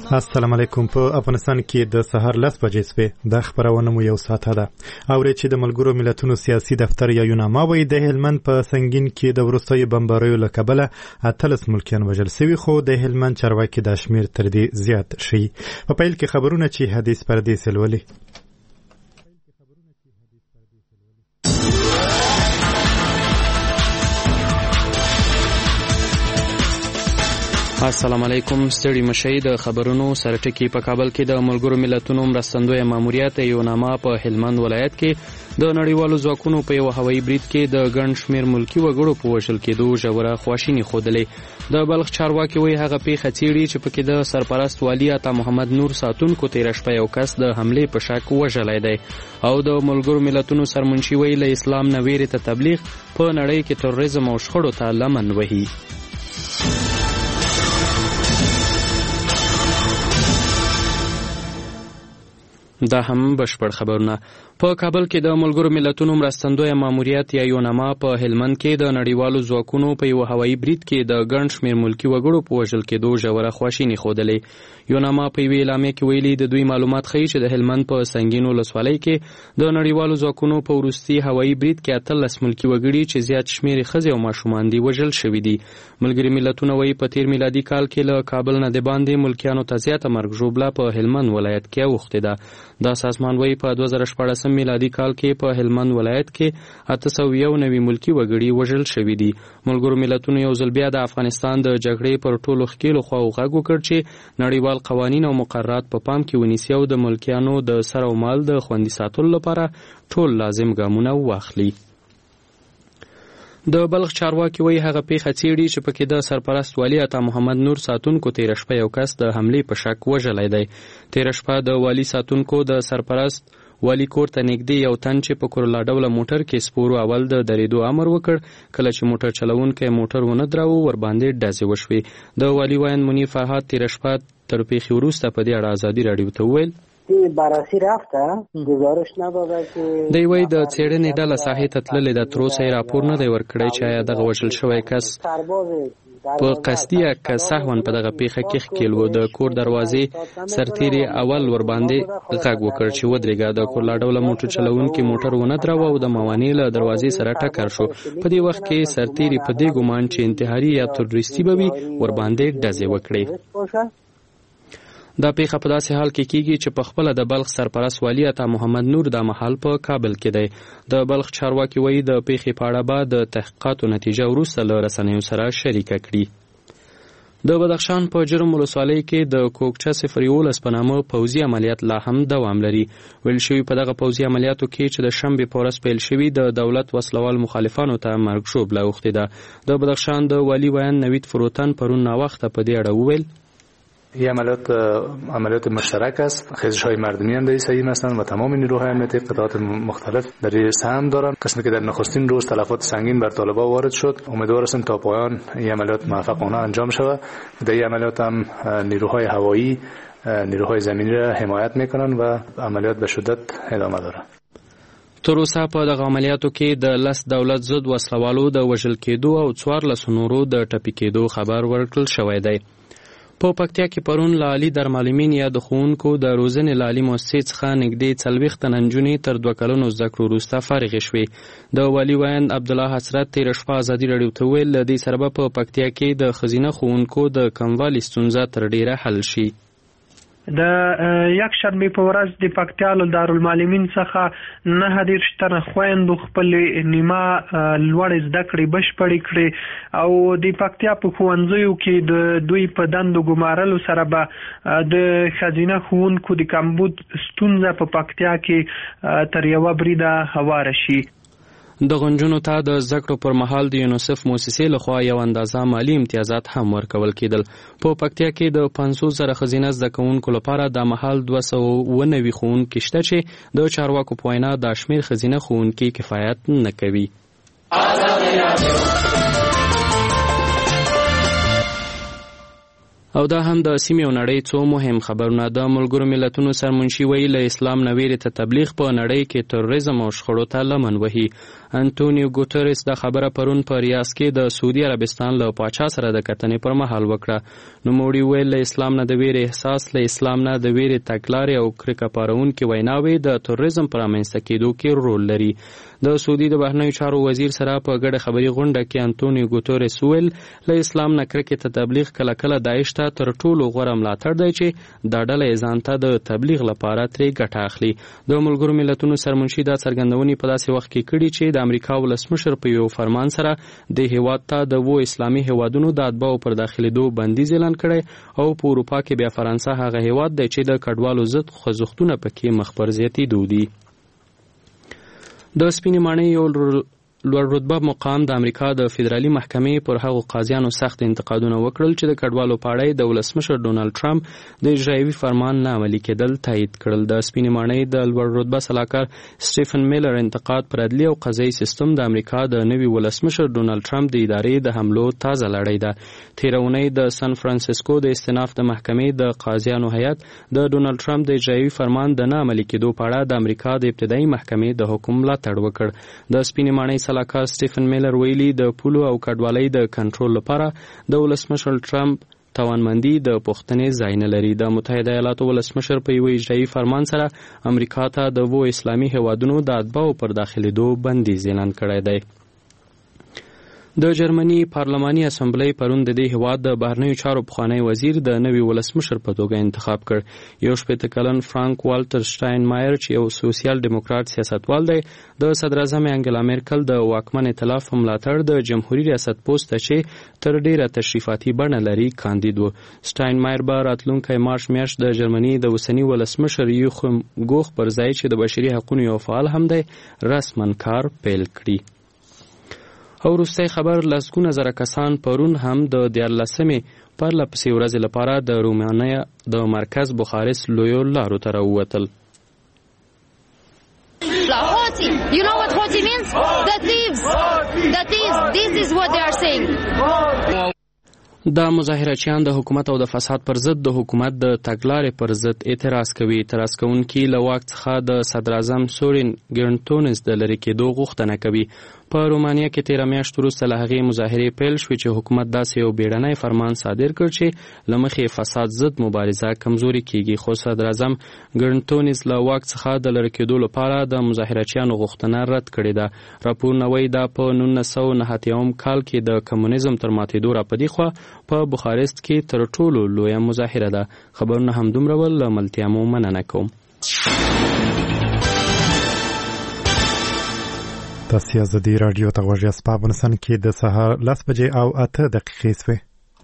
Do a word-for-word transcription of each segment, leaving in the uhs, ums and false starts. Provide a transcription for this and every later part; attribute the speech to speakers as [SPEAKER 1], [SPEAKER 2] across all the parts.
[SPEAKER 1] السلام علیکم. په افغانستان کې د سهار لس بجې شوې. د خبرونه مو یو ساعت ده. اورې چې د ملګرو ملتونو سیاسي دفتر یا یوناما وایي د هلمند په سنگین کې د وروستیو بمباریو له کبله اتلس ملکیان وژل شوي، خو د هلمند چارواکي دا شمیر تر دې زیات شي. په پیل کې خبرونه چې حدیث پردیس لولي.
[SPEAKER 2] السلام علیکم. ستړي مشي. د خبرونو سره ټکی. په کابل کې د ملګرو ملتونو مرستندوی ماموریت یوناما په هلمند ولایت کې د نړیوالو ځواکونو په یو هوایي برید کې د ګڼ شمیر ملکی وګړو په وژل کېدو ژوره خواشیني ښودلې. د بلخ چارواکي وایي هغه پیښه څېړي چې پکې د سرپرست والي عطا محمد نور ساتونکو تېره شپه یو کس د حملې په شک وژلی دی. او د ملګرو ملتونو سرمنشي وایي له اسلام نه ویرې ته تبلیغ په نړۍ کې تروریزم او شخړو ته لمن وهي. دا هم بشپړ خبرونه. په کابل کې د ملګرو ملتونو مرستندوی ماموریت یا یوناما په هلمند کې د نړیوالو ځواکونو په یو هوایي برید کې د ګڼ شمیر ملکی وګړو په وژل کېدو ژوره خواشیني ښودلې. یوناما په یوې اعلامیه کې ویلي د دوی معلومات ښیي چې د هلمند په سنگین ولسوالۍ کې د نړیوالو ځواکونو په وروستي هوایي برید کې اتلس ملکی وګړي چې زیات شمیر ښځې او ماشومان دي وژل شوي دي. ملګري ملتونه وایي په تیر میلادي کال کې له کابل نه د باندې ملکیانو ته زیاته مرګ ژوبله په هلمند ولایت کې اوښتې ده. دا سازمان وایي په دوه زره شپاړسم میلادي کال کې په هلمند ولایت کې اته سوه یو نوي ملکي وګړي وژل شوي دي. ملګرو ملتونو یو ځل بیا د افغانستان د جګړې پر ټولو ښکېلو خواو غږ وکړ چې نړیوال قوانین او مقررات په پام کې ونیسي او د ملکیانو د سر او مال د خوندي ساتلو لپاره ټول لازم ګامونه واخلي. د بلخ چارواکي وایي هغه پیښه څېړي چې پکې د سرپرست والي عطا محمد نور ساتونکو تېره شپه یو کس د حملې په شک وژلی دی. تېره شپه د والي ساتونکو د سرپرست والي کور ته نږدې یو تن چې په کورلا ډوله موټر کې سپورو اول د درېدو امر وکړ. کله چې موټر چلوونکی موټر ونه دراوه ورباندې ډزې وشوې. د والي وایند منیف فرهاد تېره شپه تر پیښې وروسته په دې اړه ازادي راډیو ته وویل
[SPEAKER 3] بررسی رفته گزارش نداده که
[SPEAKER 2] دی وایي د څېړنې ډله ساحې ته تللې ده. تر اوسه یې راپور نه دی ورکړی چې آیا دغه وژل شوی کس په قصدي یا که سهواً په دغه پیښه کې ښکېل و. د کور دروازې سرتیري اول ورباندې غږ وکړ چې ودرېږه. د کورلا ډوله موټر چلوونکي موټر ونه دراوه او د موانع له دروازې سره ټکر شو. په دې وخت کې سرتیري په دې ګمان چې انتحاري یا تروریستي به وي ورباندې ډزې وکړې. دا پیښه په داسې حال کې کیږي چې په خپله د بلخ سرپرست والي عطا محمد نور دا مهال په کابل کې دی. د بلخ چارواکي وایي د پیښې په اړه به د تحقیقاتو نتیجه وروسته له رسنیو سره شریکه کړي. د بدخشان په جرم ولسوالۍ کې د کوکچه صفر یولس په نامه پوځي عملیات لا هم دوام لري. ویل شوي په دغه پوځي عملیاتو کې چې د شنبې په ورځ پیل شوي د دولت وسلوال مخالفانو ته مرګ ژوبله اوښتې ده. د بدخشان د والي ویاند نوید فروتن پرون ناوخته په دې اړه وویل
[SPEAKER 4] این عملیات عملیات مشترک است. خیزش‌های مردمی هم در این سهیم هستند و تمام نیروهای امنیتی قطعات مختلف در این سهم دارند. قسمی که در نخستین روز تلفات سنگین بر طالبان وارد شد، امیدوار هستیم تا پایان این عملیات موفقانه انجام شود. در این عملیات هم نیروهای هوایی، نیروهای زمینی را حمایت میکنند و عملیات به شدت ادامه دارد.
[SPEAKER 2] تر اوسه په دغه عملیاتو کې د لس دولت ضد وسلوالو د وژل کېدو او څوارلسو نورو د ټپي کېدو خبر ورکړل شوی دی. په پکتیا کې پرون له عالي درمعلمین یا د ښوونکو د روزنې له عالي مؤسسې څخه نږدې څلوېښت تنه نجونې تر دوه کلونو زده کړو وروسته فارغې شوې. د والي ویاند عبدالله حسرت تېره شپه ازادي راډیو ته وویل له دې سره به په پکتیا کې د ښځینه ښوونکو د کموالي ستونزه تر ډېره حل شي.
[SPEAKER 5] د یک شنبې په ورځ د پکتیا له دارالمعلمین څخه نهه دېرش تنه خویندو خپلې نیمه لوړې زده کړې بشپړې کړې او د پکتیا په ښوونځیو کې د دوی په دندو ګمارلو سره به د ښځینه ښوونکو د کمبود ستونزه په پکتیا کې تر یوه بریده هواره شي.
[SPEAKER 2] دغو نجونو ته د زده کړو پر مهال د یونیسف موسسې لخوا یو اندازه مالي امتیازات هم ورکول کېدل. په پکتیا کې د پنځوس زره ښځینه زده کوونکو لپاره د مهال دوه سوه اووه نوي ښوونکي شته چې د چارواکو په وینا دا شمېر ښځینه ښوونکي کفایت نه کوي. او دا هم د سیمې او نړۍ څو مهم خبرونه. د ملګرو ملتونو سرمنشي وایي له اسلام نه ویرې ته تبلیغ په نړۍ کې تروریزم او شخړو ته لمن وهي. انټونیو ګوتریس د خبره پرون په ریاض کې د سعودي عربستان له پاچا سره د کتنې پر مهال وکړه. نوموړي ویل له اسلام نه د ویرې احساس، له اسلام نه د ویرې تګلارې او کرکه پارونکې ویناوې د تروریزم پر رامنځته کېدو کې رول لري. د سعودي د بهرنیو چارو وزیر سره په ګډه خبري غونډه کې انټونیو ګوتریس ویل له اسلام نه کرکې ته تبلیغ کله کله داعش ته تر ټولو غوره ملاتړ دی چې دا ډله یې ځان ته د تبلیغ لپاره ترې ګټه اخلي. د ملګرو ملتونو سرمنشي دا څرګندونې په داسې وخت کې کړي چې د امریکا ولسمشر په یو فرمان سره د هیواد ته د وو اسلامي هیوادونو د اتباعو پر داخلېدو بندیز اعلان کړی او په اروپا کې بیا فرانسه هغه هیواد دی چې د کډوالو ضد خوځښتونه پکې مخ پر زیاتېدو دي. د سپینې ماڼۍ یو لوړ رتبه مقام د امریکا د فدرالي محکمې پر هغو قاضیانو سخت انتقادونه وکړل چې د کډوالو په اړه د ولسمشر ډونالډ ټرمپ د اجرایوي فرمان نه عملي کېدل تایید کړل. د سپینې ماڼۍ د لوړ رتبه سلاکار سټیفن میلر انتقاد پر عدلي او قضایي سیستم د امریکا د نوي ولسمشر ډونالډ ټرمپ د ادارې د حملو تازه لړۍ ده. تېره اونۍ د سان فرانسیسکو د استناف د محکمې د قاضیانو هیئت د ډونالډ ټرمپ د اجرایوي فرمان د نه عملي کېدو په اړه د امریکا د ابتدایي محکمې د حکم ملاتړ وکړ. د سپینې ماڼۍ سلاکار سټیفن میلر ویلي د پولو او کډوالۍ د کنټرول لپاره د ولسمشر ټرمپ توانمندي د پوښتنې ځای نه لري. د متحده ایالاتو ولسمشر په یو اجرایي فرمان سره امریکا ته د وو اسلامي هیوادونو د اتباعو پر داخلېدو بندیز اعلان کړی دی. د جرمني پارلماني اسمبلی پرون د دې هیواد د بهرنیو چارو پخوانی وزیر د نوي ولسمشر په توګه انتخاب کړ. یو شپېته کلن فرانک والټر شټاینمایر چې یو سوسیال ډیموکرات سیاستوال دی د صدراعظم انګلا میرکل د واکمن ائتلاف په ملاتړ د جمهوریت ریاست پوسټ ته چې تر ډیره تشریفاتي بڼه لري کاندید و. شټاینمایر به راتلونکی مارچ میاشت د جرمني د اوسني ولسمشر یوخیم ګوخ پر ځای چې د بشري حقوقو یو فعال هم دی رسما کار پیل کړي. او وروستی خبر لسګونه زره کسان پرون هم د دیارلسمې پرله پسې ورځې لپاره د رومانیا د مرکز بخارست لویو لارو ته راووتل.
[SPEAKER 6] You know what Houthi means? The thieves. The thieves. This is what they are saying.
[SPEAKER 2] دا مظاهرچیان د حکومت او د فساد پر ضد د حکومت د تګلارې پر ضد اعتراض کوي. اعتراض کوونکي له واک څخه د صدراعظم سورین ګرنټونز د لرې کېدو غوښتنه کوي. په رومانیا کې تیره میاشت وروسته له هغې مظاهرې پیل شوې چې حکومت داسې یو بیړنی فرمان صادر کړ چې له مخې فساد ضد مبارزه کمزوري کیږي. خو صدراعظم ګرنټونز له واک څخه د لرې کېدو لپاره د مظاهرچیانو غوښتنه رد کړې ده. راپورونه وایي دا په نولس سوه نهه اتیا کال کې د کمونیزم تر ماتېدو راپدې خوا په بخارست کې تر ټولو لویه مظاهره ده. خبرونه همدومره ول. له ملتیا مو مننه کوم.
[SPEAKER 1] تاسو د دې رادیو ته غوږ یاست. په افغانستان کې د سهار لس بجې او اته دقیقې شوې.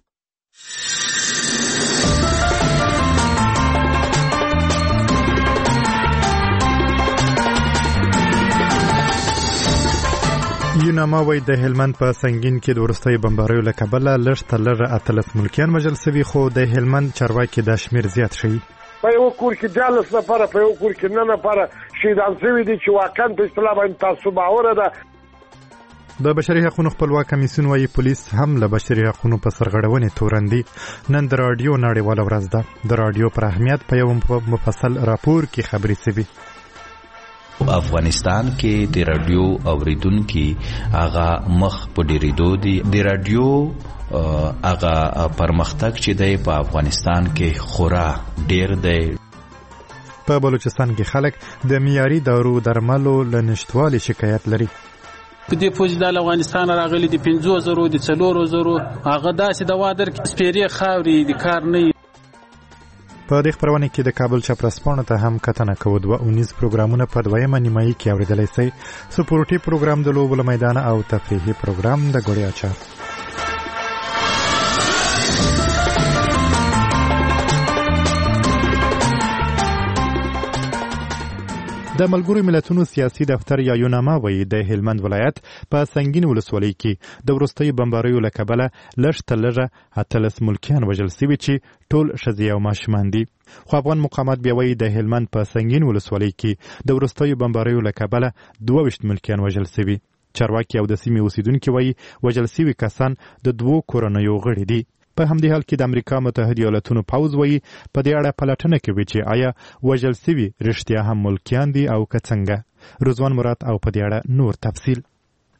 [SPEAKER 1] یوناما وایي د هلمند په سنګین کې د وروستیو بمباریو له کبله لږ تر لږه اتلس ملکیان وژل سوي، خو د هلمند چارواکي دا شمېر زیات ښیي.
[SPEAKER 7] په یو کور کې دیارلس نفره په یو کور کې نه نفره شهیدان شوي دي چې واقعا په اصطلاح باندې تعصباوره ده.
[SPEAKER 1] د بشري حقوقو خپلواک کمیسیون وایي پولیس هم له بشري حقوقو په سرغړونې تورن دي. نن د راډیو نړیواله ورځ ده. د راډیو پر اهمیت په یو مفصل راپور کې خبرې شوي.
[SPEAKER 8] افغانستان کې د رادیو اوریدونکي هغه مخ په ډیریدو دي. د رادیو هغه پرمختګ چې دی په افغانستان کې خورا ډیر دی.
[SPEAKER 1] په بلوچستان کې خلک د معیاري دارو درملو له نشتوالي شکایت لري.
[SPEAKER 9] په دې پوج د افغانستان راغلي د پنځو زرو د څلورو زرو هغه داسې د وادر سپیرې خاوري د کار نه.
[SPEAKER 1] په دې خبرونه کې د کابل چپرسپانو ته هم کتنه کوو. دوه اونیز پروګرامونه په دویمه نیمایي کې اوریدلی سئ. سپورټي پروګرام د لوبو له میدانه او تفریحي پروګرام د ګوړې اچار. د ملګرو ملتونو سیاسي دفتر یا یوناما وایي د هلمند ولایت په سنګین ولسوالۍ کې د وروستیو بمباریو له کبله لږ تر لږه اتلس ملکیان وژل سوي چې ټول ښځې او ماشومان دي. خو افغان مقامات بیا وایي د هلمند په سنګین ولسوالۍ کې د وروستیو بمباریو له کبله دوه ویشت ملکیان وژل سوي. چارواکي او د سیمې اوسیدونکي وایي وژل سوي کسان د دوو کورنیو غړي دي. په همدې حال کې د امریکا متحده ایالاتونو پوځ وایي په دې اړه پلټنه کوي چې آیا وژل سوي رښتیا هم ملکیان دي او که څنګه. رضوان مراد او په دې اړه نور تفصیل.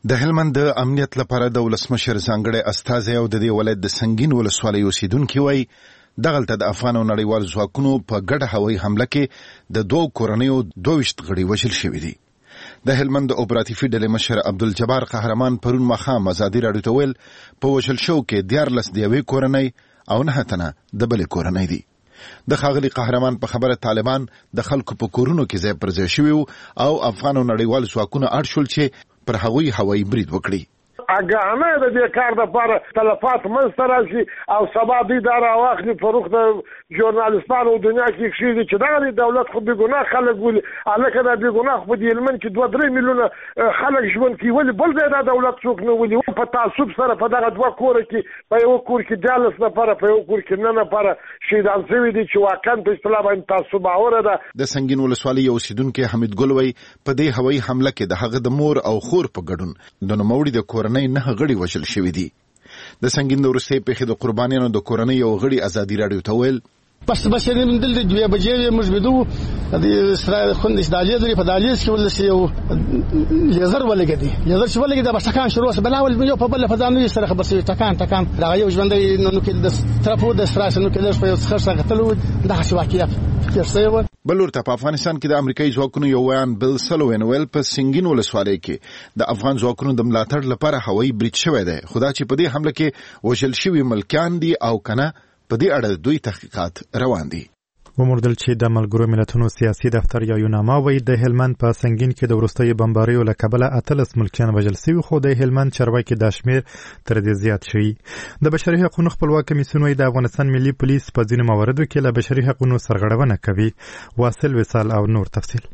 [SPEAKER 10] د هلمند د امنیت لپاره د ولسمشر ځانګړی استازی او د دې ولایت د سنگین ولسوالۍ اوسیدونکي وایي دغلته د افغان او نړیوال ځواکونو په ګډه هوایي حمله کې د دوو کورنیو دوه ویشت غړي وژل شوي دي. د هلمند د اپراتیفي ډلې مشر عبدالجبار قهرمان پرون ماښام ازادي راډیو ته ویل په وژل شوو کې دیارلس د یوې کورنۍ او نهه تنه د بلې کورنۍ دي. د ښاغلي قهرمان په خبره طالبان د خلکو په کورونو کې ځای پر ځای شوي او افغان او نړیوال ځواکونه اړ شول چې پر هغوی هوایي برید وکړي.
[SPEAKER 7] اګانه د دې کار د پر تلفات منځته راشي او سبا دوی دا راواخلي په روخ د ژورنالستانو دنیا کې کښېږدي چې دغه دولت خو بې ګناه خلک ولي هلکه دا بې ګناه خو په دې هلمند کې دوه درې میلیونه خلک ژوند کوي ولې بل ځای دا دولت څوک نه ولي په تعصب سره په دغه دوه کوره کې په یوه کور کې دیارلس نفره په یوه کور کې نه نفره شهیدان شوي دي چې واقعا په اصطلاح باندې تعصباوره ده.
[SPEAKER 10] د سنگین ولسوالۍ اوسیدونکی حمید ګل وایي په دې هوایي حمله کې د هغه د مور او خور په ګډون د نوموړي د کورنۍ نه غړي وژل شوي دي. د سنگین د وروستۍ پیښې د قربانیانو د کورنۍ یو غړي ازادي راډیو ته ویل
[SPEAKER 11] بس بس من دل دوی بجې موږ بدو د اسرائیل خوند استعالیه لري په دالیز کې ولسی یو لیزر ولګدي لیزر چې ولګدي د بشکان شروع بلاول یو په بل فزانو سره خبر سي ټکان ټکان دا یو ژوندې نو کې د طرفو د اسرائیل نو کې د خرڅه غتلو د حشواکیات کیسه
[SPEAKER 10] بلور ته په افغانستان کې د امریکایي ځواکونو یو ویان بل سلوین ویل په سنگین ولسوالۍ کې د افغان ځواکونو د ملاتړ لپاره هوایي برید شوی دی خو دا چې په دې حمله کې وژل شوي ملکیان دي او کنه په دې اړه دوی تحقیقات روان دي.
[SPEAKER 1] وموردل چې د ملګرو ملتونو سیاسي دفتر یا یوناما وایي د هلمند په سنگین کې د وروستیو بمباریو له کبله اتلس ملکیان وژل شوي خو د هلمند چارواکي دا شمېر تر دې زیات شوي. د بشري حقوقو خپلواک کمیسیون وایي د افغانستان ملي پولیس په ځینو مواردو کې له بشري حقوقو سرغړونه کوي. واصل وصال او نور تفصیل.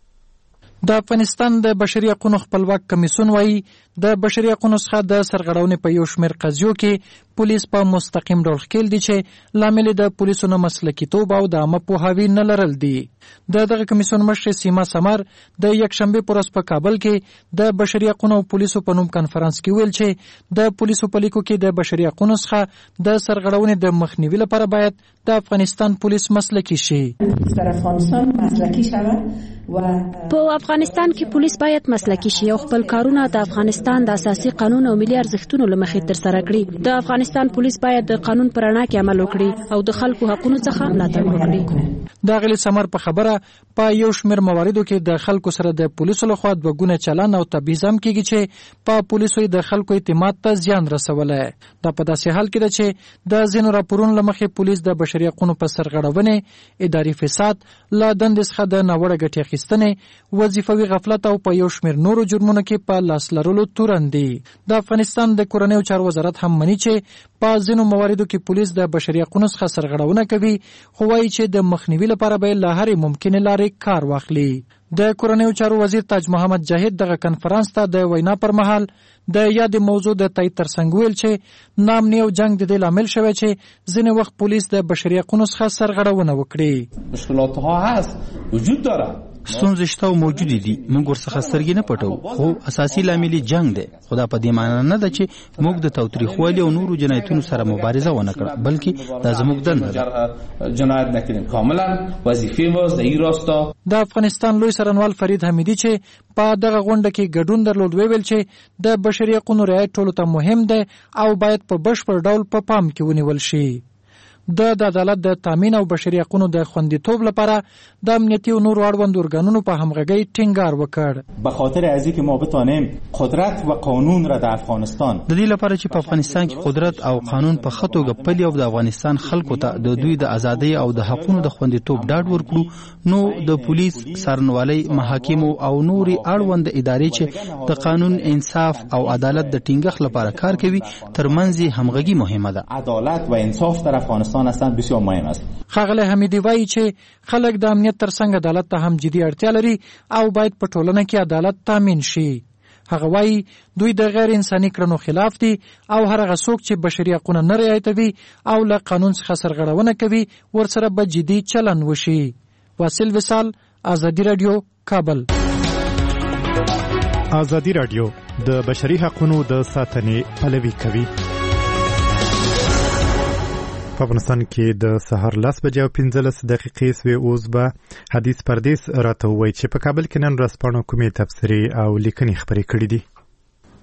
[SPEAKER 12] د افغانستان د بشري حقوقو خپلواک کمیسیون وایي د بشري حقوقو څخه د سرغړونې په یو شمېر قضیو کې پولیس په مستقیم ډول ښکېل دي چې لامل د پولیسو نه مسلکیتوب او د عامه پوهاوي نه لرل دي. د دغه کمیسیون مشر سیما سمر د یکشنبې په ورځ په کابل کې د بشري حقوقو او پولیسو په نوم کنفرانس کې ویل چې د پولیسو په لیکو کې د بشري حقوقو څخه د سرغړونې د مخنیوي لپاره باید د افغانستان پولیس مسلکي شي.
[SPEAKER 13] در افغانستان مسلکي شود
[SPEAKER 14] په افغانستان کې پولیس باید مسلکي شي او خپل کارونه د افغانستان د اساسي قانون او ملي ارزښتونو له مخې ترسره کړي. د افغانستان پولیس باید د قانون پر رڼا کې عمل وکړي او د خلکو حقوقو څخه ملاتړ وکړي.
[SPEAKER 12] د غلی سمر په خبره په یو شمېر مواردو کې د خلکو سره د پولیسو لخوا دوه ګونه چلن او تبعیض هم کېږي چې په پولیسو د خلکو اعتماد ته زیان رسولی. دا په داسې حال کې ده چې د ځینو راپورونو له مخې پولیس د بشري حقوقو په سرغړونې اداري فساد له دندې څخه د ناوړه ګټې اخیستنې وظیفوي غفلت او په یو شمېر نورو جرمونو کې په لاس لرلو تورن دي. د افغانستان د کورنیو چارو وزارت هم مني چې په ځینو مواردو کې پولیس د بشري حقوقو څخه سرغړونه کوي خو وایي چې د مخنیوي لپاره به له هرې ممکنې لارې کار واخلي. د کورنیو چارو وزیر تاج محمد جاهد دغه کنفرانس ته د وینا پر مهال د یاد موضوع د تایید ترڅنګ ویل چې نامني او جنگ د دې لامل شوی چې ځینې وخت پولیس د بشري حقوقو څخه سرغړونه وکړي.
[SPEAKER 15] مشکلات ها هست وجود داره
[SPEAKER 16] ستونزې شته او موجودې دي موږ ورڅخه سترګې نه پټو خو اساسي لامل جنگ دی. خو دا په دې معنی نه ده چې موږ د تاوتریخوالي او نورو جنایتونو سره مبارزه ونه کړه بلکې دا زموږ دنده ده.
[SPEAKER 15] جنایت نکردیم کاملا وظیفه واز د این راستا.
[SPEAKER 12] د افغانستان لوی څارنوال فرید حمیدي چې په دغه غونډه کې ګډون درلود ویل چې د بشري حقوقو رعایت ټولو ته مهم دی او باید په بشپړ ډول په پام کې ونیول شي. د عدالت د تامین او بشري حقوقو د خوندیتوب لپاره د امنیتي او نورو اړوندو ارګانونو په همغږۍ ټینګار وکړ.
[SPEAKER 17] به خاطر از اینکه ما بتوانیم قدرت و قانون را در افغانستان
[SPEAKER 16] د دې لپاره چې په افغانستان کې قدرت او قانون په ښه توګه پلي او د افغانستان خلکو ته د دوی د ازادۍ او د حقوقو د خوندیتوب ډاډ ورکړو نو د پولیس څارنوالۍ محاکمو او نوري اړوند ادارې چې د قانون انصاف او عدالت د ټینګښت لپاره کار کوي ترمنځ همغږي مهمه ده.
[SPEAKER 17] عدالت و انصاف در افغانستان هستن بسیار مهم است.
[SPEAKER 12] ښاغلی حمیدي وایي چې خلک د امنیت ترڅنګ عدالت ته هم جدي اړتیا لري او باید په ټولنه کې عدالت تامین شي. هغه وایي دوی د غیر انساني کړنو خلاف دي او هر هغه څوک چې بشري حقوق نه رعایتوي او له قانون څخه سرغړونه کوي ورسره به جدي چلن وشي. واصل وصال، ازادي رادیو، کابل.
[SPEAKER 1] ازادي رادیو د بشري حقوقو د ساتنې پلوي کوي. په افغانستان کې د سهار لس بجې او پنځلس دقیقې سوې. اوس به حدیث پردیس راته ووایي چې په کابل کې نن ورځ پاڼو کومې تبصرې او لیکنې خپرې کړي دي.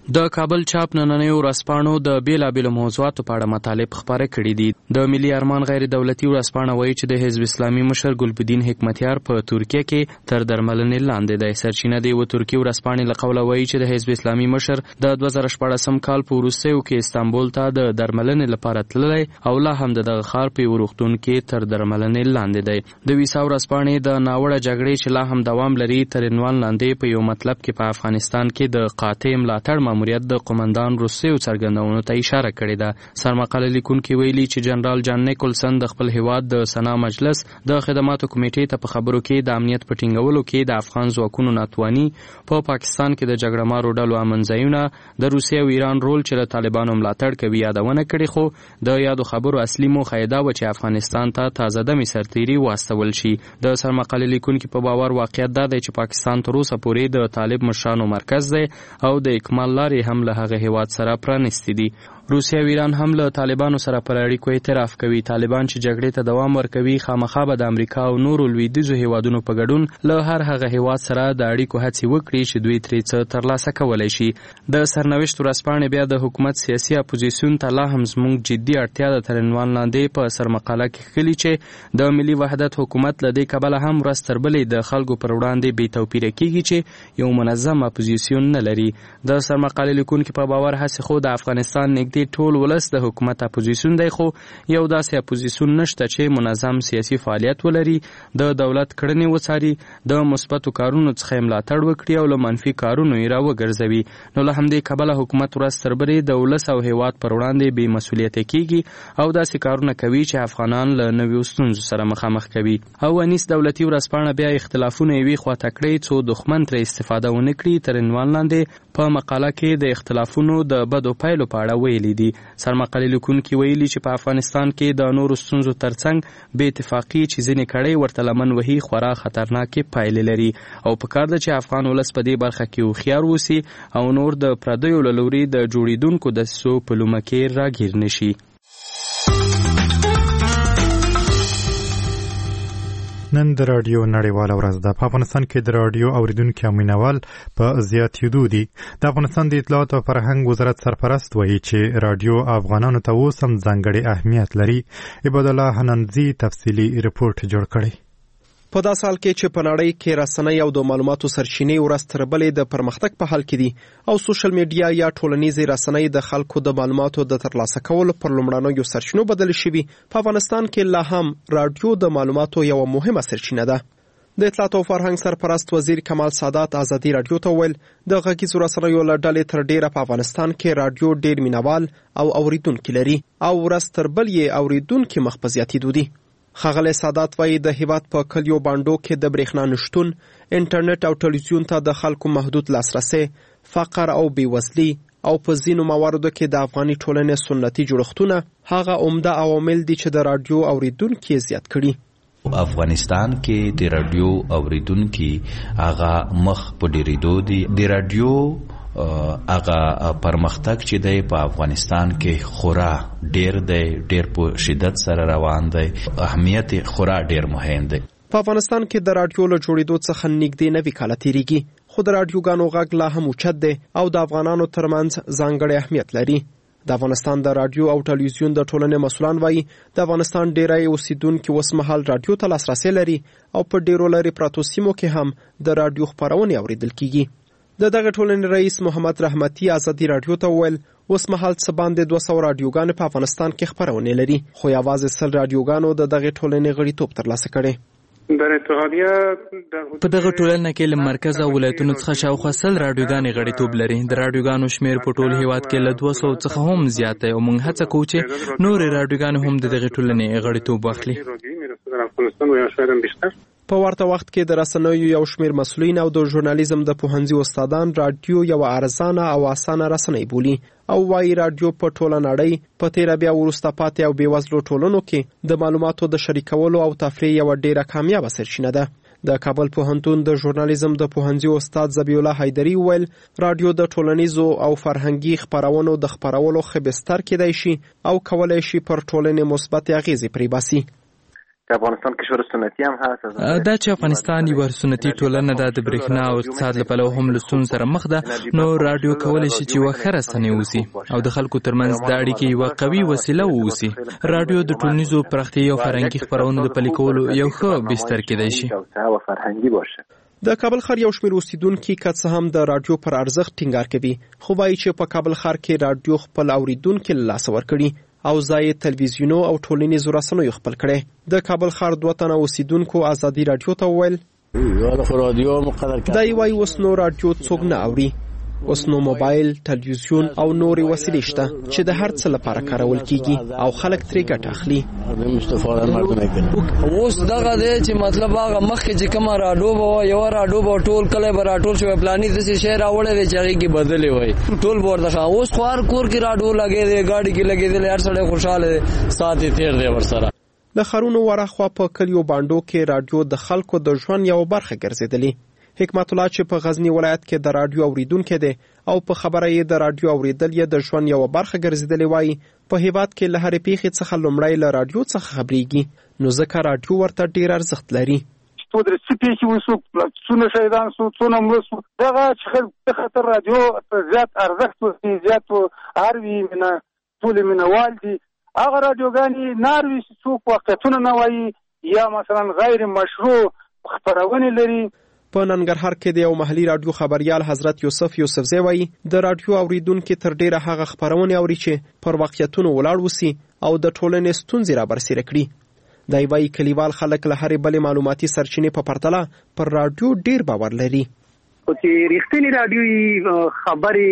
[SPEAKER 2] د کابل چاپ نننۍ ورځپاڼو د بیلابېلو موضوعاتو په اړه مطالب خپاره کړي دي. د ملي ارمان غیر دولتي ورځپاڼه وایي چې د حزب اسلامي مشر ګلبدین حکمتیار په ترکیه کې تر درملنې لاندې دی. سرچینه د یوه ترکي ورځپاڼې له قوله وایي چې د حزب اسلامي مشر د دوه زره شپاړسم کال په وروستیو کې استانبول ته د درملنې لپاره تللی او لا هم د دغه ښار په یوه روغتون کې تر درملنې لاندې دی. د ویسا ورځپاڼې د ناوړه جګړې چې لا هم دوام لري تر عنوان لاندې په یو مطلب کې په افغانستان کې د قاطع ملاتړ ماموریت د قومندان روسیو څرګندونو ته اشاره کړې ده. سرمقاله لیکونکي ویلي چې جنرال جان نیکولسن د خپل هیواد د سنا مجلس د خدماتو کمیټې ته په خبرو کې د امنیت په ټینګولو کې د افغان ځواکونو ناتواني، په پاکستان کې د جګړه مارو ډلو امنځایونه، د روسیې او ایران رول چې د طالبانو ملاتړ کوي یادونه کړې. خو د یادو خبرو اصلي موخه یې دا وه چې افغانستان ته تازه دمې سرتیري واستول شي. د سرمقاله لیکونکي په باور واقعیت دا دی چې پاکستان تر اوسه پورې د طالب مشرانو مرکز دی او د اکمال لارې هم له هغه هیواد سره پرانیستې دي. روسیه او ایران هم له طالبانو سره پر اړیکو اعتراف کوي. طالبان چې جګړې ته دوام ورکوي خامخا به د امریکا او نورو لویدیځو هیوادونو په ګډون له هر هغه هیواد سره د اړیکو هڅې وکړي چې دوی ترې څه ترلاسه کولی شي. د سرنوشت ورځپاڼې بیا د حکومت سیاسي اپوزیسیون ته لا هم زموږ جدي اړتیا ده تر عنوان لاندې په سرمقاله کې ښکلي چې د ملي وحدت حکومت له دې کبله هم ورځ تر بلې د خلکو پر وړاندې بې توپیره کېږي چې یو منظم اپوزیسیون نه لري. د سرمقالې لیکونکي په باور هسې خو د افغانستان نږدې ټول ولس د حکومت اپوزیسیون دی، خو یو داسې اپوزیسیون نشته چې منظم سیاسي فعالیت ولري، د دولت کړنې وڅاري، د مثبتو کارونو څخه یې ملاتړ وکړي او له منفي کارونو یې راوګرځوي. نو له همدې کبله حکومت ورځ تر بلې د ولس او هیواد پر وړاندې بې مسؤلیته کېږي او داسې کارونه کوي چې افغانان له نویو ستونزو سره مخامخ کوي. او انیس دولتي ورځپاڼه بیا اختلافونه یوې خواته کړی څو دښمن ترې استفاده ونه کړي تر عنوان لاندې په مقاله کې د اختلافونو د بدو پایلو په اړه ویلي دي. سرمقالې لیکونکي ویلي چې په افغانستان کې د نورو ستونزو ترڅنګ بې اتفاقي چې ځینې کړۍ ورته لمن وهي خورا خطرناکې پایلې لري او پکار ده چې افغان ولس په دې برخه کې هوښیار اوسي او نور د پردیو له لوري د جوړېدونکو دسیسو په لومه کې راګیر نشي.
[SPEAKER 1] نن د رادیو نړیواله ورځ ده. په افغانستان کې د رادیو اوریدونکي او مینوال په زیاتېدو دي. د افغانستان د اطلاعات او فرهنګ وزارت سرپرست وایي چې رادیو افغانانو ته اوس هم ځانګړی اهمیت لري. عباد الله حنانزي تفصیلي ریپورت جوړ کړی.
[SPEAKER 18] په دا سال کې چې په نړۍ کې رسنۍ او د معلوماتو سرچینې ورځ تر بلې د پرمختګ په حال کې دي او سوشل میډیا یا ټولنیزې رسنۍ د خلکو د معلوماتو د ترلاسه کولو پر لومړنیو سرچینو بدل شوي، په افغانستان کې لا هم رادیو د معلوماتو یوه مهمه سرچینه ده. د اطلاعات او فرهنګ سرپرست وزیر کمال سادات ازادي رادیو ته ویل د غږیزو رسنیو له ډلې تر ډیره په افغانستان کې رادیو ډیر مینوال او اوریدونکي لري او ورځ تر بلې یې اوریدونکي مخ په زیاتېدو دي. ښاغلی سادات وایي د هیواد په کلیو بانډو کې د برېښنا نشتون، انټرنیټ او ټلویزیون ته د خلکو محدود لاسرسی، فقر او بېوزلي او په ځینو مواردو کې د افغاني ټولنې سنتي جوړښتونه هغه عمده عوامل دي چې د رادیو اوریدونکي زیات کړي.
[SPEAKER 8] افغانستان کې د رادیو اوریدونکي هغه مخ په ډېرېدو دي. د رادیو هغه پرمختګ چې دی په افغانستان کې خورا ډیر دی، ډیر په شدت سره روان دی، اهمیت خورا ډیر مهم دی.
[SPEAKER 18] په افغانستان کې د رادیو له جوړېدو څخه نږدې نوي کاله تېرېږي، خو د رادیوګانو غږ لا هم اوچت دی او د افغانانو ترمنځ ځانګړی اهمیت لري. د افغانستان د رادیو او ټلویزیون د ټولنې مسؤلان وایي د افغانستان ډیری اوسیدونکي اوس مهال رادیو ته لاسرسی لري او په ډیرو لرې پرتو سیمو کې هم د رادیو خپرونې اوریدل کیږي. د دغه ټولنې رئیس محمد رحمتي ازادي رادیو ته وویل اوس مهال څه باندې دوه سوه رادیوګانې په افغانستان کې خپرونې لري، خو یوازې سل رادیوګانو د دغې ټولنې غړیتوب ترلاسه کړی.
[SPEAKER 19] په دغه ټولنه کې له مرکز او ولایتونو څخه شاوخوا سل رادیوګانې غړیتوب لري. د رادیوګانو شمیر په ټول هیواد کې له دوه سوو څخه هم زیات دی او موږ هڅه کوو چې نورې رادیوګانې هم د دغې ټولنې غړیتوب واخلي.
[SPEAKER 18] په ورته وخت کې د رسنیو یو شمیر مسؤلین او د ژورنالیزم د پوهنځي استادان رادیو یو ارزانه او اسانه رسنۍ بولي او وايي رادیو په ټوله نړۍ په تیره بیا وروسته پاتې او بېوزلو ټولنو کې د معلوماتو د شریکولو او تفریح یوه ډیره کامیابه سرچینه ده. د کابل پوهنتون د ژورنالیزم د پوهنځي استاد ذبیح الله حیدري وویل رادیو د ټولنیزو او فرهنګي خپرونو د خپرولو ښه بستر کیدای شي او کولی شي پر ټولنې مثبت اغیزې پرې باسي.
[SPEAKER 20] که افغانستان کشور سنتي هم هست.
[SPEAKER 19] دا چې افغانستان یو سنتي ټولنه ده، د برېښنا او اقتصاد له پلوه هم له ستونزو سره مخ ده، نو راډیو کولی شي چې یوه ښه رسنۍ اوسي او د خلکو ترمنځ د اړیکې یوه قوي وسیله واوسي. راډیو د ټولنیزو پراختیايي او فرهنګي خپرونو د پلي کولو یو ښه بستر کیدای شي.
[SPEAKER 18] د کابل ښار یو شمېر اوسیدونکي که څه هم د راډیو پر ارزښت ټینګار کوي، خو وایي چې په کابل ښار کې راډیو خپل اوریدونکي له لاسه ورکړي او ځای تلویزیونو او ټولنیزو رسنیو خپل کړي. د کابل ښار دوه تنه اوسیدونکو ازادي راډیو ته وویل دا یې وایي اوس نو راډیو څوک نه اوري، اوس نو موبایل، تلویزیون او نورې وسیلې شته چې د هر څه لپاره کارول کیږي او خلک ترې ګټه اخلي.
[SPEAKER 21] اوس دغه دی چې مطلب هغه مخکې چې کومه راډیو به وه، یوه راډیو به ټول کلی به راټول شوی، پلاني داسې شی راوړی دی چې هغې کې بدلې وای ټول به ورته ښه. اوس خو هر کور کې راډیو لګې دی، ګاډي کې لګېدلی، هر سړی خوشحاله دی، ساعت یې تېر دی ورسره.
[SPEAKER 18] له ښارونو ورهاخوا په کلیو بانډو کې راډیو د خلکو د ژوند یوه برخه ګرځېدلې. حکمت الله چې په غزنی ولایت کې د راډیو اوریدونکی دی او په خبره یې د راډیو اوریدل یې د ژوند یوه برخه ګرځېدلې وایي په هیواد کې له هرې پیښې څخه لومړی له راډیو څخه خبرېږي، نو ځکه راډیو ورته ډېر ارزښت لري.
[SPEAKER 22] څو درې څه پیښې وشو، څونه شهیدان شو، څونه مړه شو، دغه چې خطر راډیو زیات ارزښت ورکوي، زیات هر وي مینه ټولې مینهوال دي. هغه راډیوګانې نار وي چې څوک واقعیتونه نه وایي یا مثلا غیر مشروع خپرونې لري.
[SPEAKER 18] په ننګرهار کې د یو محلي راډیو خبریال حضرت یوسف یوسفزی وایي د راډیو اوریدونکي تر ډیره هغه خپرونې اوري چې پر واقعیتونو ولاړ وسی او د ټولنې ستونزې را برسېره کړي. دی وایي کلیوال خلک له هرې بلې معلوماتي سرچینې په پرتله پر راډیو ډیر باور لري.
[SPEAKER 23] خو چې رښتینې راډیوي خبرې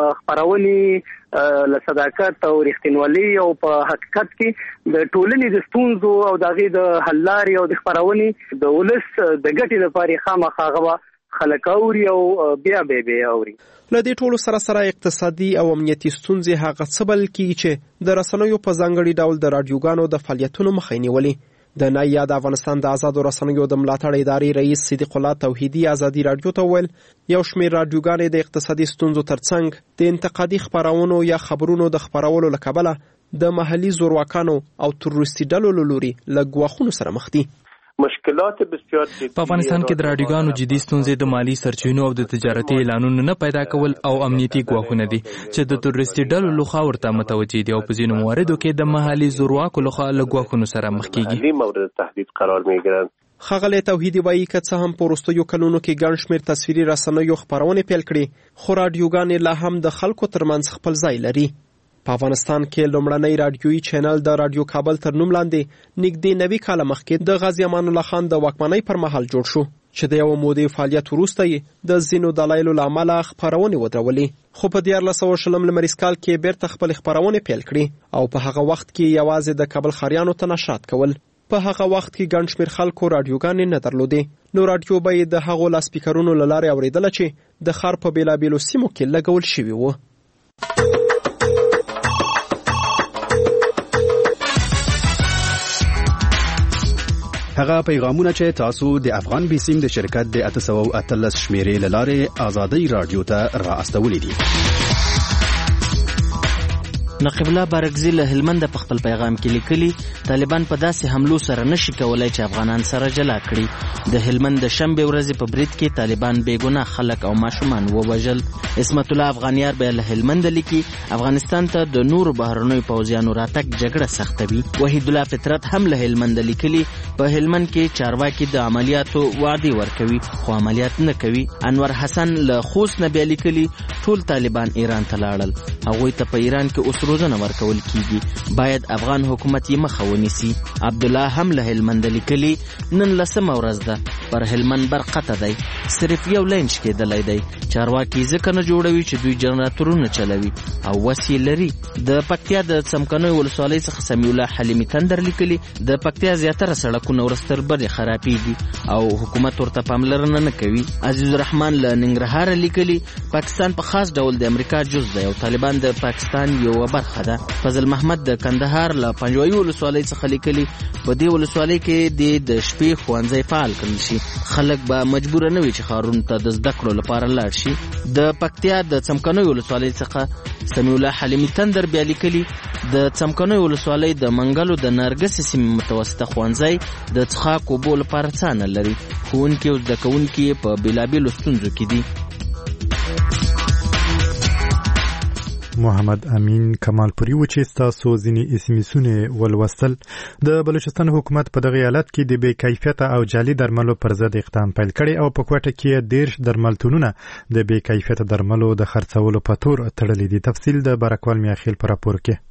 [SPEAKER 23] خپرونې له صداقت او رښتینولۍ او په حقیقت کې د ټولنې د ستونزو او د هغې د حل لارې او د خپرونې د ولس د ګټې لپاره خامخا هغه خلک اوري او بیا بیا بیا اوري.
[SPEAKER 18] له دې ټولو سره سره اقتصادي او امنیتي ستونزې هغه څه بلل کېږي چې د رسنیو په ځانګړي ډول د راډیوګانو د فعالیتونو مخه یې نیولې. د نایا د افغانستان د آزادو رسنیو د ملاتړ ادارې رئیس صدیق الله توحیدي ازادي راډیو ته وویل یو شمېر راډیوګانې د اقتصادي ستونزو ترڅنګ د انتقادي خپرونو یا خبرونو د خپرولو له کبله د محلي زورواکانو او تروریستي ډلو له لوري له ګواښونو سره مخ دي.
[SPEAKER 22] مشکلات بسیار جدي
[SPEAKER 19] په افغانستان کې د راډیوګانو جدي ستونزې د مالی سرچینو او د تجارتي اعلانونو نه پیدا کول او امنیتي ګواښونه دي چې د تروریستي ډلو لخوا ورته متوجه دي او په ځینو مواردو کې د محلي زورواکو لخوا له ګواښونو سره مخ کیږي.
[SPEAKER 22] مورد تهدید قرار میگیرند.
[SPEAKER 18] ښاغلی توحیدي وایي که څه هم په وروستیو کلونو کې ګڼ شمېر تصویري رسنیو خپرونې پیل کړي، خو راډیوګانې لا هم د خلکو ترمنځ خپل ځای لري. په افغانستان کې لومړنی راډیویي چینل د راډیو کابل تر نوم لاندې نږدې نوي کاله مخکې د غازي امان الله خان د واکمنۍ پر مهال جوړ شو چې د یوه مودې فعالیت وروسته یې د ځینو دلایلو له امله خپرونې ودرولې، خو په دیارلس سوه شلم لمریز کال کې بیرته خپلې خپرونې پیل کړې او په هغه وخت کې یوازې د کابل ښاریانو ته نشرات کول. په هغه وخت کې ګڼ شمېر خلکو راډیوګانې نه درلودې، نو راډیو به یې د هغو لاسپیکرونو له لارې اورېدله چې د ښار په بېلابېلو سیمو کې لګول شوي وو.
[SPEAKER 24] هغه پیغامونه چې تاسو د افغان بیسیم د شرکت د اته سوه او اتلس شمیرې له لارې ازادۍ راډیو ته را استولې دي.
[SPEAKER 25] نقیب الله بارکزي له هلمند په خپل پیغام کې لیکلي طالبان په داسې حملو سره نشي کولای چې افغانان سره جلا کړي. د هلمند د شنبې ورځې په برید کې طالبان بېګناه خلک او ماشومان ووژل. اسمت الله افغانیار به له هلمند لیکي افغانستان ته د نورو بهرنیو پوځیانو راتګ جګړه سختوي. وحید الله فطرت هم له هلمند لیکلي په هلمند کې چارواکي د عملیاتو وعدې ورکوي خو عملیات نه کوي. انور حسن له خوست نه بیا لیکلي ټول طالبان ایران ته لاړل، هغوی ته په ایران کې اوس روزنه ورکول کیږي، باید افغان حکومت یې مخه ونیسي. عبد الله هم له هلمند لیکلي نن لسمه ورځ ده پر هلمند برقطه دی، صرف یو لین شکېدلی دی، چارواکي ځکه نه جوړوي چې دوی جنراتورونه چلوي او وس یې لري. د پکتیا د څمکنیو ولسوالۍ څخه سمیع الله حلیمي تندر لیکلي د پکتیا زیاتره سړکونه ورځ تر بلې خرابېږي او حکومت ورته پاملرنه نه کوي. عزیز الرحمن له ننګرهاره لیکلي پاکستان په خاص ډول د امریکا جز دی او طالبان د پاکستان یوه برخه ده. فضل محمد د کندهار له پنجوایي ولسوالۍ څخه لیکلي په دې ولسوالۍ کې د شپې ښوونځی فعال کړل شي خلک به مجبور نه وي چې ښارونو ته د زده کړو لپاره لاړ شي. د پکتیا د څمکنیو ولسوالۍ څخه سمیع الله حلیمي تندر بیا لیکلي د څمکنیو ولسوالۍ د منګلو د نرګسې سیمې متوسطه ښوونځی د څښاک اوبو لپاره څه نه لري. ښوونکي او زده کوونکي یې په بېلابېلو ستونزو کې دي.
[SPEAKER 1] محمد امین کمالپوري و چې ستاسو ځینې اسمیسونه ولوستل. د بلوچستان حکومت په دغه ایالت کې د بې کیفیته او جعلي درملو پر ضد اقدام پیل کړی او په کوټه کې دېرش درملتونونه د بې کیفیته درملو د خرڅولو په تور تړلي دي. تفصیل د بارکوال میاخیل په راپور کې.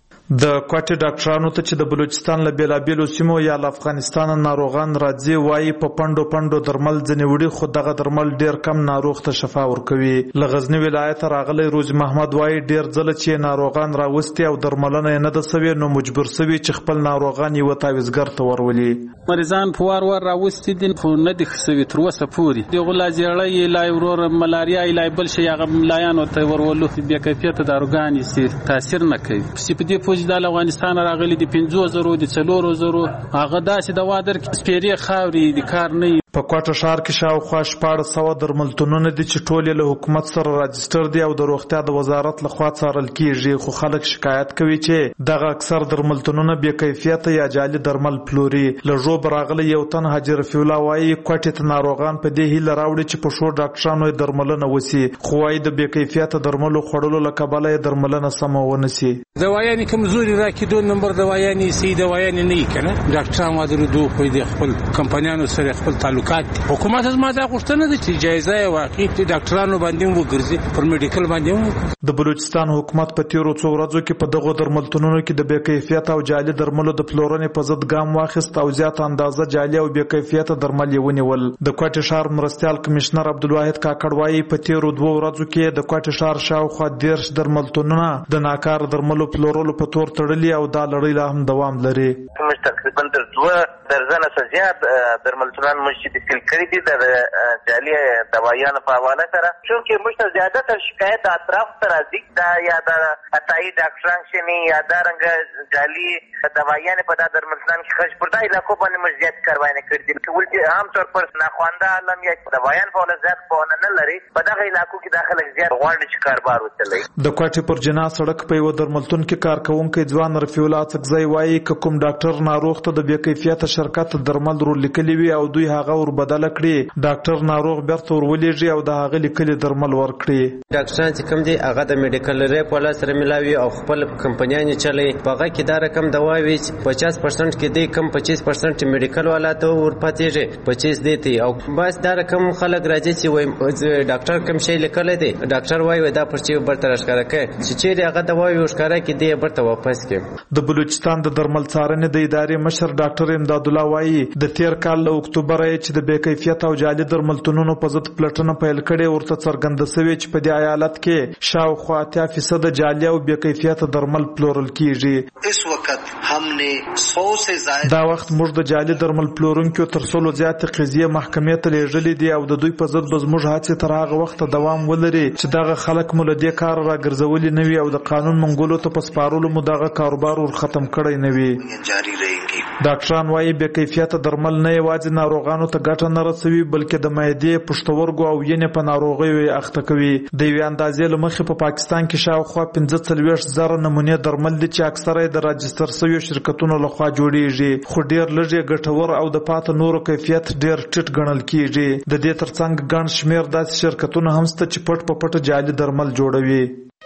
[SPEAKER 3] د کوټې ډاکټرانو ته چې د بلوچستان له بیلابیلو سیمو یا له افغانستان ناروغان راځي وایي په پندو پندو درمل ځنې وړي، خو دغه درمل ډیر کم ناروغ ته شفا ورکوي. له غزني ولایت راغلی روزي محمد وایي ډیر ځله چې ناروغان راوستي او درملنه یې نه ده سوې نو مجبور سوي چې خپل ناروغان یوه تعویزګر ته ورولي.
[SPEAKER 4] مریضان په وار وار راوستي دي خو نه دي ښه سوي تر اوسه پورې. دغه لا زیړی یې لا ورور ملاریا یې لا بل شي هغه ملایانو ته ورولو بې کیفیته داروګانې سي تاثیر نه کوي. په دې پوج د افغانستان راغلي دي پنځو زرو دي څلورو زرو هغه داسې د وادر سپیری خاوري دي کار نه.
[SPEAKER 3] په کوټه ښار کې شاوخوا شپاړس سوه درملتونونه دي چې ټول له حکومت سره راجستر دي او د روغتیا د وزارت لخوا څارل کیږي، خو خلک شکایت کوي چې دغه اکثر درملتونونه بې کیفیته یا جعلي درمل پلوري. له ژوب راغلی یو تن حاجي رفیع الله وایي کوټې ته ناروغان په دې هیله راوړي چې په ښو ډاکټرانو یې درملنه وسي، خو وایي د بې کیفیته درملو خوړلو له کبله یې درملنه سمه ونه سي.
[SPEAKER 5] دوايانې کمزوري راکې دوه نمبر دوايانې سي دوايانې نه یې کنه ډاکټران وادرو دوه خو دې خپل کمپنیانو سره خپل تعلقات. حکومت از ما دا غوښتنه ده چې جایزه واقعي ډاکټرانو باندې وګرځي پر میډیکل باندې.
[SPEAKER 3] د بلوچستان حکومت په تیرو څو ورځو کې په دغه درملتونونو کې د بې کیفیته او جعلي درملو د پلورنې په ضد ګام واخیست او زیات اندازه جعلي او بې کیفیته درمل یې ونیول. د کوټې ښار مرستیال کمشنر عبدالواحد کاکړ وایي په تیرو دوه ورځو کې د کوټې ښار شاوخوا دېرش درملتونونه د ناکاره درملو پلورلو په تور تړلي او دا لړۍ لا هم دوام لري.
[SPEAKER 6] موږ تقریبا تر دوه درجنه څخه زیات درملتونان موږ چې سیل کړي دي د جعلي دوايانو په حواله سره، چونکې موږ ته زیاتره شکایت اطراف ته راځي دا یا د عطایي ډاکټران شني یا دا رنګه جعلي دوايانې په دا درملتونان کې خرج پر دا علاقو باندې موږ زیات کاروانې کړي دي. ولې عام طور پر ناخوانده عالم یا دوايان په حواله زیات پوهنه نه لري، په دغه علاقو کې دا خلک زیات غواړي چې کاروبار وچلوي.
[SPEAKER 3] د کوټې پر جنا سړک په یوه درملتون کې کارکوونکی ځوان رفیع الله څکزی وایي که کوم ډاکټر ناروغ ته د بې کیفیته شرکت درمل ور لیکلي وي او دوی هغه ور بدله کړي، ډاکټر ناروغ بیرته ورولېږي او د هغه لیکلي درمل ورکړي.
[SPEAKER 9] ډاکټران چې کوم دي هغه د میډیکل ریپ والا سره ملاوي او خپل کمپنیانې چلوي، په هغه کې دا رقم دوا وي چې پچاس پرسنټ کې دی کم پچیس پرسنټ میډیکل والا ته ورپاتېږي پچیس دی تی او بس دا رقم خلک راځي چې وایي ډاکټر کوم شی لیکلی دی ډاکټر وایي دا پرچی برته راښکاره کوي چې چیرې هغه دوا وي ورښکاره کړي دی برته واپس کړي.
[SPEAKER 3] د بلوچستان د درمل څارنې د ادارې مشر ډاکټر امداد الله وایي د تیر کال له اکتوبر چې د بې کیفیته او جعلي درملتونونو په ضد پلټنه پیل کړې ورته څرګنده شوې چې په دې ایالت کې شاوخوا اتیا فیصد جعلي او بې کیفیته درمل پلورل کیږي.
[SPEAKER 26] اس وخت همने سو سے زائد
[SPEAKER 3] دا وخت موږ د جعلي درمل پلورونکو تر څولو زیات قضیه محکمې ته لیږلې دي او د دوی په ضد به زموږ هڅې تر هغه وخته دوام ولري چې دغه خلک مو له دې کار راګرځولي نه وي او د قانون منګولو ته په سپارلو مو دغه کاروبار ور ختم کړی نه وي.
[SPEAKER 26] جاری رهنګي.
[SPEAKER 3] ډاکټران وایي بې کیفیته درمل نه یوازې ناروغانو ته ګټه نه رسوي بلکې د معدې پښتورګو او ینې په ناروغیو یې اخته کوي. د یوې اندازې له مخې په پاکستان کې شاوخوا پنځه څلوېښت زره نمونې درمل دي چې اکثره یې د راجستر شویو شرکتونو لخوا جوړیږي، خو ډېر لږ یې ګټور او د پاته نورو کیفیت ډېر ټیټ ګڼل کیږي. د دې ترڅنګ ګڼ شمېر داسې شرکتونه هم شته چې پټ په پټه جعلي درمل جوړوي.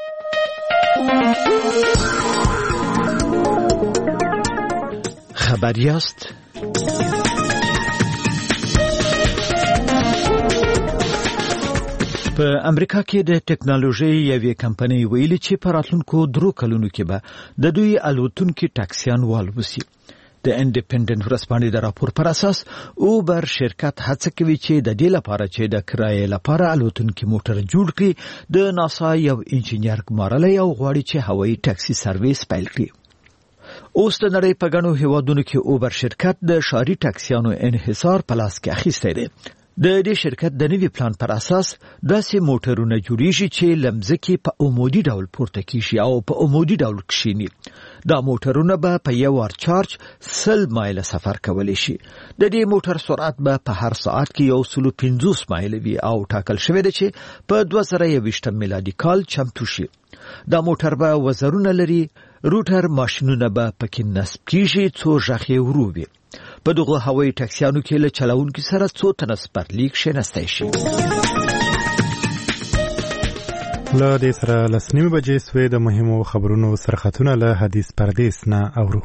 [SPEAKER 27] خبر یاست؟ په امریکا کې د ټکنالوژي یوې کمپنۍ ویلي چې په راتلونکو درو کلونو کې به د دوی الوتونکي ټاکسیان والوزي. د انډیپندنت ورځپاڼې د راپور پر اساس اوبر شرکت هڅه کوي چې د دې لپاره چې د کرایې لپاره الوتونکي موټر جوړ کړي د ناسا یو انجینیر ګمارلی او غواړي چې هوایي ټاکسي سرویس پیل کړي. اوس د نړۍ په ګڼو هیوادونو کې اوبر شرکت د ښاري ټاکسیانو انحصار په لاس کې اخیستی دی. د دې شرکت د نوي پلان پر اساس داسې موټرونه جوړیږي چې له مځکې په عمودي ډول پورته کیږي او په عمودي ډول کښیني. دا موټرونه به په یو وار چارج سل مایل سفر کولی شي. د دې موټر سرعت به په هر ساعت کې یو سلو پنځوس مایل وي او ټاکل شوی دی چې په دوه زره یوویشتم میلادي کال چمتو شي. دا موټر به وزرونه لري، روټر ماشینونه به پکې نصب کیږي څو غږ یې ورو وي. په دغه هوایي ټکسیانو کې له چلوونکي سره څو تنه سپرلیک کښېنستی شي.
[SPEAKER 1] له دې سره لس نیمې بجې سوې د مهمو خبرونو سرخطونه له حدیث پردیس نه اورو.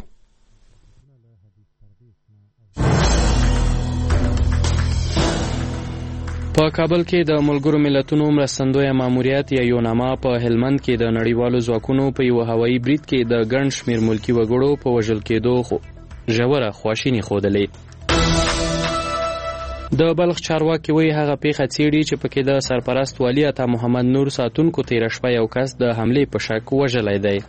[SPEAKER 2] په کابل کې د ملګرو ملتونو مرستندویه ماموریت یا یوناما په هلمند کې د نړیوالو ځواکونو په یو هوایي برید کې د ګڼ شمېر ملکي وګړو په وژل کېدو ژوره خواشیني ښودلې. د بلخ چارواکي وایي هغه پیښه څېړي چې پکې د سرپرست والي عطا محمد نور ساتونکو تېره شپه یو کس د حملې په شک وژلی دی.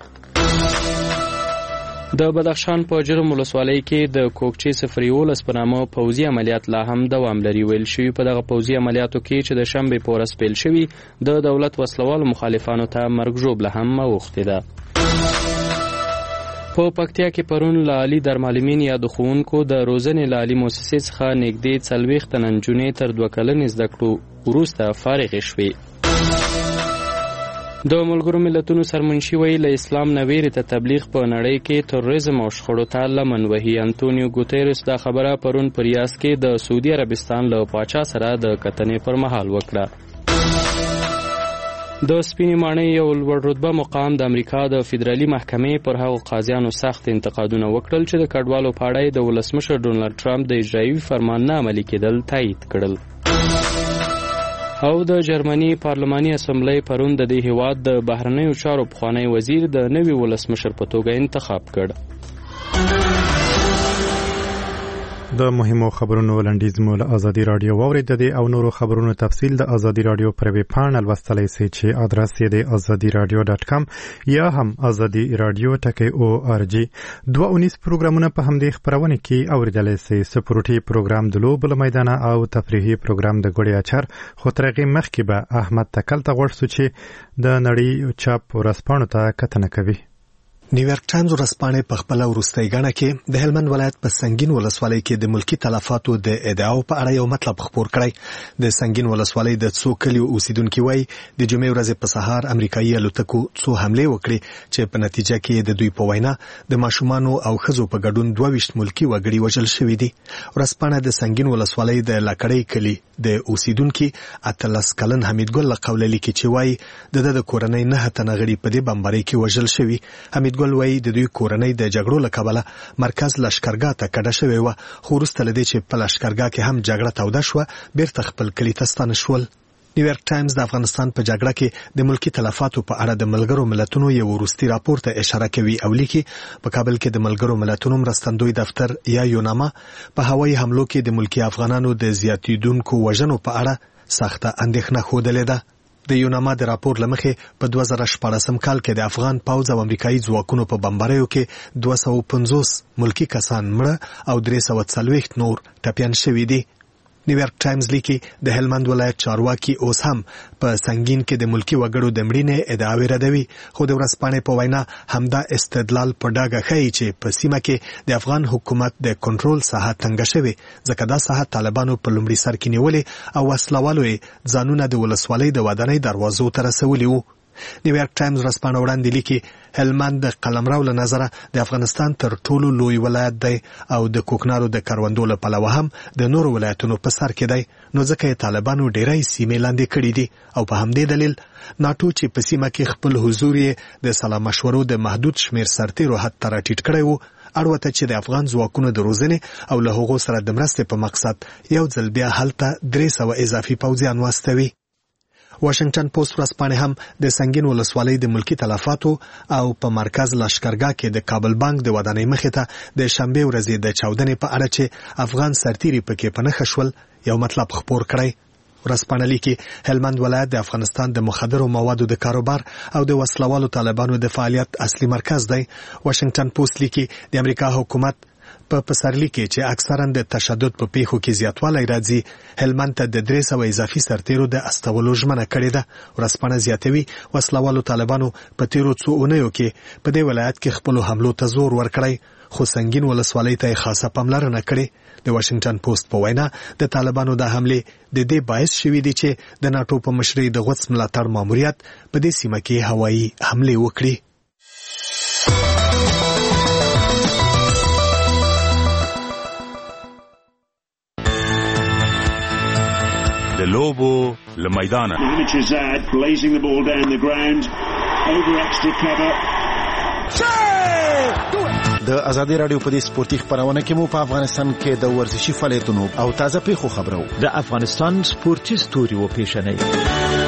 [SPEAKER 2] د بدخشان په جرم ولسوالۍ کې د کوکچې صفر یولس په نامه پوځي عملیات لا هم دوام لري. ویل شوي په دغه پوځي عملیاتو کې چې د شنبې په ورځ پیل شوي د دولت وسلوالو مخالفانو ته مرګ ژوبله هم اوښتې ده. په پکتیا کې پرون له عالي درمعلمین یا د ښوونکو د روزنې له عالي موسسې څخه نږدې څلوېښت تنه نجونې تر دوه کلنې زده کړو وروسته فارغې شوې. د ملګرو ملتونو سرمنشي وایي له اسلام نه ویرې ته تبلیغ په نړۍ کې تروریزم او شخړو ته لمن وهي. انتونیو ګوتیرس دا خبره پرون په ریاض کې د سعودي عربستان له پاچا سره د کتنې پر مهال وکړه. د سپینې ماڼۍ یو لوړ رتبه مقام د امریکا د فدرالي محکمې پر هغو قاضیانو سخت انتقادونه وکړل چې د کډوالو په اړه د ولسمشر ډونالډ ټرمپ د اجرایي فرمان نه عملي کېدل تایید کړل. او د جرمني پارلماني اسمبلی پرون د دې هیواد د بهرنیو چارو پخوانی وزیر د نوي ولسمشر په توګه انتخاب کړ.
[SPEAKER 1] د مهمو خبرونو لنډیز مو له ازادي رادیو واورید. د او نورو خبرونو تفصیل د ازادي رادیو پر ویب پاڼه لوستلی سئ چې ادرس یې د ازادي رادیو ډاټ کام یا هم ازادي رادیو ټکی او ار جی. دوه اونیز پروګرامونه په همدې خپرونه کې اوریدلی سئ. سپورټي پروګرام د لوبو له میدانه او تفریحي پروګرام د ګوړې اچار. خو تر هغې مخکې به احمد تکل ته غوږ سو چې د نړۍ چاپ ورځپاڼو ته کتنه کوي.
[SPEAKER 7] نیویارک ټایمز ورځپاڼې په خپل وروستۍ غاڼه کې د هلمند ولایت په سنگین ولسوالۍ کې د ملکی تلفاتو د ادعاو په اړه یو مطلب خبر کړی. د سنگین ولسوالۍ د څو کلیو اوسیدونکو وایي د جمعې ورځې په سهار امریکایي الوتکو څو حمله وکړي چې په نتیجه کې د دوی په وینا د ماشومانو او ښځو په ګډون دوه ویشت ملکی وګړي وژل شوي دي. ورځپاڼه د سنگین ولسوالۍ د لکړی کلی د اوسیدونکو اتلس کلن حمیدګل لقول لیکي چې وایي د د کورنۍ نه تنه غړي په دې بمبارۍ کې وژل شوي. حمید ګل وایي د دوی کورنۍ د جګړو له کبله مرکز لشکرګاه ته کډه شوې وه، خو وروسته له دې چې په لشکرګاه کې هم جګړه توده شوه بیرته خپل کلي ته ستانه شول. نیویارک ټایمز د افغانستان په جګړه کې د ملکی تلفاتو په اړه د ملګرو ملتونو یو وروستي راپور ته اشاره کوي او لیکي په کابل کې د ملګرو ملتونو مرستندوی دفتر یا یوناما په هوایي حملو کې د ملکی افغانانو د زیاتیدونکو وژنو په اړه سخته اندېښنه ښودلې ده. د یوناما د راپور لمخې په دوه زره شپاړسم کال کې د افغان پوځ او امریکایي ځواکونو په بمباریو کې دوه سوه پنځوس ملکی کسان مړه او درې سوه څلوېښت نور ټپیان شوي دي. نیویارک ټایمز لیکي د هلمند ولایت چارواکي اوس هم په سنگین کې د ملکی وګړو د مړینې ادعاوې ردوي، خو د ورځپاڼې په وینا همدا استدلال په ډاګه ښیي چې په سیمه کې د افغان حکومت د کنټرول ساحه تنګه شوې، ځکه دا ساحه طالبانو په لومړي سر کې نیولې او وسلوالو یې ځانونه د ولسوالۍ د ودانۍ دروازو ته رسولي وو. نیویارک ټایمز ورځپاڼه وړاندې لیکي هلمند د قلمرو له نظره د افغانستان تر ټولو لوی ولایت دی او د کوکنارو د کروندو له پلوه هم د نورو ولایتونو په سر کې دی، نو ځکه یې طالبانو ډیری سیمې لاندې کړي دي او په همدې دلیل ناټو چې په سیمه کې خپل حضور یې د سلا مشورو د محدود شمیر سرتیرو حد ته راټیټ کړی وو، اړوته چې د افغان ځواکونو د روزنې او له هغو سره د مرستې په مقصد یو ځل بیا هلته درې سوه اضافي پوځیان واستوي. واشنگټن پوسټ ورځپاڼې هم د سنگین ولسوالۍ د ملکی تلفاتو او په مرکز لشکرګاه کې د کابل بانک د ودانۍ مخې ته د شنبې ورځې د چاودنې په اړه چې افغان سرتیري پکې په نښه شول یو مطلب خپور کړی. ورځپاڼه لیکي هلمند ولایت د افغانستان د مخدرو موادو د کاروبار او د وسلوالو طالبانو د فعالیت اصلي مرکز دی. واشنگټن پوسټ لیکي د امریکا حکومت په پسرلي کې چې اکثرا د تشدد په پیښو کې زیاتوالی راځي هلمند ته د درې سوه اضافي سرتیرو د استولو ژمنه کړې ده. ورځپاڼه زیاتوي وسلوالو طالبانو په تیرو څو اونیو کې په دې ولایت کې خپلو حملو ته زور ورکړی خو سنگین ولسوالۍ ته خاصه پاملرنه کړې. د واشنگټن پوسټ په وینا د طالبانو د حملې د دې باعث شوي دي چې د ناټو په مشرۍ د غوڅ ملاتړ ماموریت په دې سیمه کې هوایي حملې وکړي.
[SPEAKER 10] د لوبو له میدانه
[SPEAKER 11] د ازادي رادیو په دې سپورتي خبرونه کې مو په افغانستان کې د ورزشي فعالیتونو او تازه پیښو خبرو
[SPEAKER 27] د افغانستان سپورتي ستوري و پیښنې.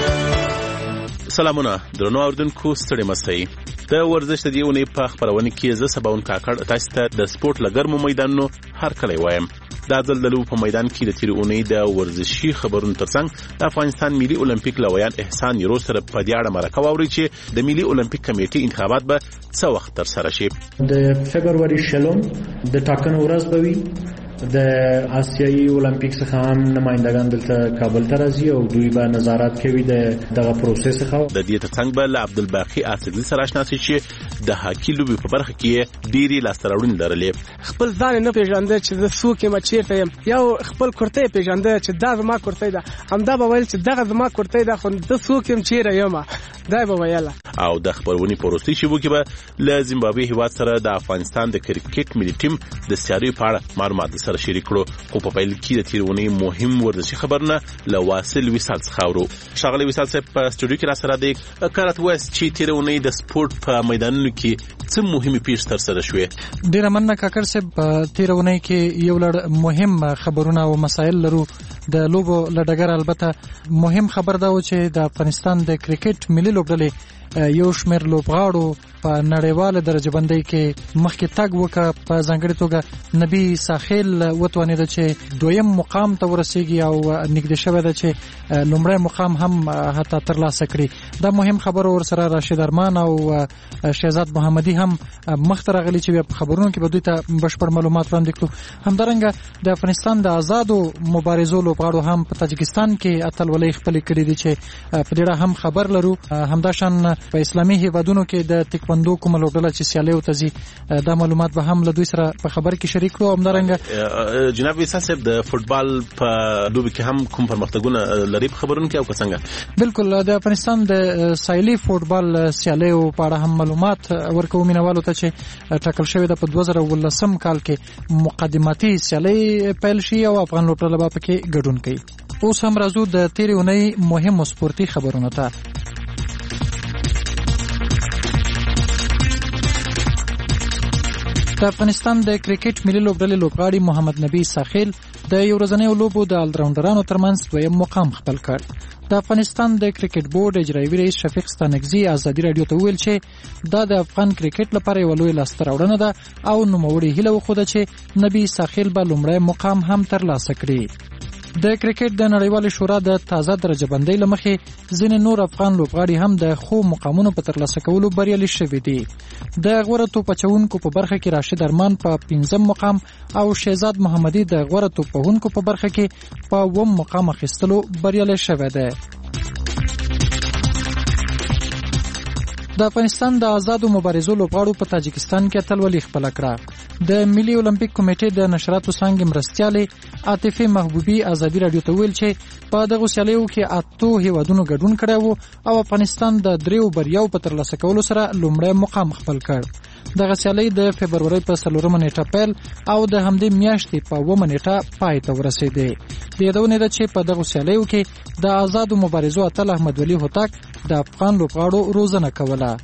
[SPEAKER 13] سلامونه درنو اوردونکو ستړي مسئ د ورزش د دیونې په خبرونه کې زه سباون کاکړ تاسو ته د سپورت لګرمو میدانونو هر کله وایم. دا ځل د لوبو په میدان کې د تیرې اونۍ د ورزشي خبرونو ترڅنګ د افغانستان ملي اولمپیک لویان احسان یرو سره په دې اړه مرکه واوري چې د ملي اولمپیک کمیټې انتخابات به څه وخت ترسره شي.
[SPEAKER 14] د فبرवरी شلم د ټاکنو ورځ به وي. د آسیایي اولمپیک څخه هم نمائندگان دلته کابل ته راځي او دوی به نظارت کوي د دغه پروسس څخه.
[SPEAKER 13] د دې ترڅنګ به له عبدالباقي اڅکزي سره آشنا شي چې د هاکي لوبې په برخه کې ډېری لاسته راوړنې لرلې.
[SPEAKER 15] خپل ځان نه پیژانده چې د څوک یم چیرته یم یا خپل کورته پیژانده چې دا زما کورته ده همدا به ویل چې دغه زما کورته ده خو د څوک یم چیرې یم دا به ویل.
[SPEAKER 13] او د خبرونې پروستي شیبو کې به له زیمبابوې هیواد سره د افغانستان د کرکټ ملي ټیم د سیاریو په اړه معلومات سره شریک کړو. خو په پیل کې د تیرونې مهم ورزشي خبرونه له واصل وصال څخه اورو. شاغلی وصال صاحب په سټوډیو کې را سره دی. کارت وایس چې تیرونې د سپورت په میدانونو کې څه مهمه پیښې ترسره شوې؟
[SPEAKER 12] ډیره مننه کاکر صاحب. په تیرونې کې یو لړ مهم خبرونه او مسایل لرو. د لوبو لډګر البته مهم خبر دا و چې د افغانستان د کرکټ ملي لوبډلې یو شمېر لوبغاړو په نړیواله درجه بندۍ کې مخکې تګ وکړ. په ځانګړې توګه نبی ساحل وتوانېده چې دویم مقام ته ورسیږي او نږدې شوی ده چې لومړی مقام هم حتی ترلاسه کړي. دا مهم خبرو ورسره راشد ارمان او شهزاد محمدي هم مخته راغلي چې په خبرونو کې به دوی ته بشپړ معلومات وړاندې کړو. همدارنګه د افغانستان د آزادو مبارزو لوبغاړو هم په تاجکستان کې اتلولۍ خپلې کړې دي چې په دې اړه هم خبر لرو. همداشان په اسلامي هیوادونو کې د تکواندو کومه لوبډله چې سیالیو ته ځي دا معلومات به هم له دوی سره په خبر کې شریک کړو. همدارنګه
[SPEAKER 13] جناب وصال صاحب د فوتبال په لوبه کې هم کوم پرمختګونه لري په خبرونو کې او څنګه؟
[SPEAKER 12] بالکل د افغانستان د سایلي فوتبال سیالیو په اړه هم معلومات ورکوم مینوالو ته چې ټاکل شوی د په دوه زره ولسم کال کې مقدماتي سیالي پیل شي او افغان لوبډله به پکې ګډون کوي. اوس هم راځو د تیرې اونۍ مهمو سپورتي خبرونو ته. د افغانستان د کرکټ ملي لوبډلې لوبغاړي محمد نبی ساحل د یو ورځنیو لوبو د الراونډرانو ترمنځ دویم مقام خپل کړ. د افغانستان د کرکټ بورډ اجرایي رئیس شفیق ستانکزي ازادي رادیو ته ویل چې دا د افغان کرکټ لپاره یو لوی لاسته راوړنه ده او نوموړي هیله وښوده چې نبی ساحل به لومړی مقام هم ترلاسه کړي. د کرکټ د نړیوال شورا د تازه درجه بندۍ لمخې ځینې نور افغان لوبغاړي هم د خو مقامونو په ترلاسه کولو بریالي شوي دي. د غوره توپ اچوونکو په برخه کې راشد ارمان په پنځم مقام او شهزاد محمدي د غوره توپ وهونکو په برخه کې په اووم مقام اخیستلو بریالي شوی دی. د افغانستان د آزادو مبارزو لوبغاړو په تاجکستان کې اتلولي خپله کړه. د ملي اولمپیک کمیټې د نشراتو څانګې مرستیالې عاطفه محبوبي ازادي رادیو ته ویل چې په دغه سیالیو کې اتو هیوادونو ګډون کړی وو او افغانستان د دریو بریاو په ترلاسه کولو سره لومړی مقام خپل کړ. دغه سیالي د فبرवरी په څلورمه نیټه پیل او د همدې میاشتې په اوومه نیټه پای ته ورسېدې. د یادونې ده چې په دغه سیالیو کې د آزادو مبارزو اتل احمد ولی هوتک د افغان لوبغاړو روزنه کوله.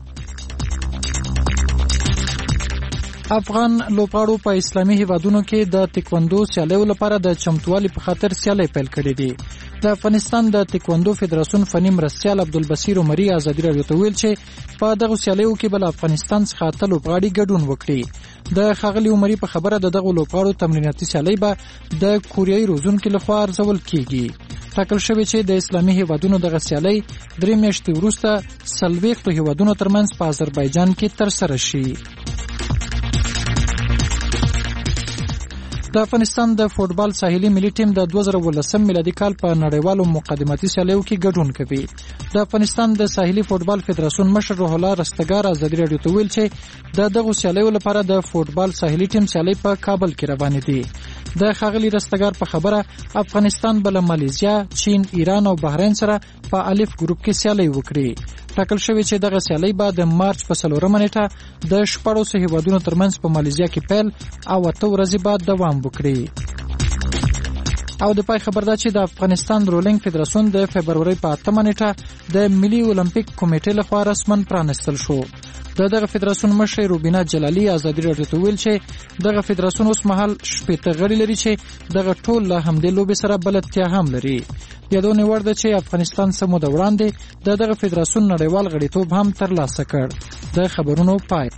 [SPEAKER 12] افغان لوبغاړو په اسلامي هیوادونو کې د تکواندو سیالیو لپاره د چمتووالي په خاطر سیالۍ پیل کړې دي. د افغانستان د تکواندو فدراسیون فني مرستیال عبدالبصیر عمري ازادي رادیو ته ویل چې په دغه سیالیو کې بل افغانستان څخه اته لوبغاړي ګډون وکړي. د ښاغلي عمري په خبره د دغه لوبغاړو تمریناتي سیالۍ به د کوریایي روزونکو لخوا ارزول کیږي. ټاکل شوی چې د اسلامي هیوادونو دغه سیالۍ درې میاشتې وروسته څلوېښتو هیوادونو ترمنځ په آذربایجان کې ترسره شي. د افغانستان د فوټبال ساحلي ملي ټیم د دوه زره ولسم میلادي کال په نړیوالو مقدماتي سیالیو کې ګډون کوي. د افغانستان د ساحلي فوټبال فدراسیون مشر روح الله رستګار ازادي راډیو ته ویل چې د دغه سیالیو لپاره د فوټبال ساحلي ټیم سیالي په کابل کې روان دي. د خاغلی رستګار په خبره افغانستان بل مالیزیا، چین، ایران او بحرین سره په الف ګروپ کې سیالي وکړي. ټاکل شوی چې دغه سیالي به د مارچ په څلورمه نیټه د شپږو هیوادونو ترمنځ په مالیزیا کې پیل او اته ورځې بعد دوام وکړي. او د پای خبر دا چې د افغانستان رولینګ فدراسیون د فبروري په اتمه نیټه د ملي اولمپیک کمیټې لخوا رسمن پرانستل شو. د دغه فدراسیون مشر روبینا جلالی ازادي راډیو ته ویل چې دغه فدراسیون اوس مهال شپږ غړي لري چې دغه ټول له همدې لوبې سره بلدتیا هم لري. یادونه ور ده چې افغانستان سمو د وړاندې د دغه فدراسیون نړیوال غړیتوب هم ترلاسه کړ. د خبرونو پای.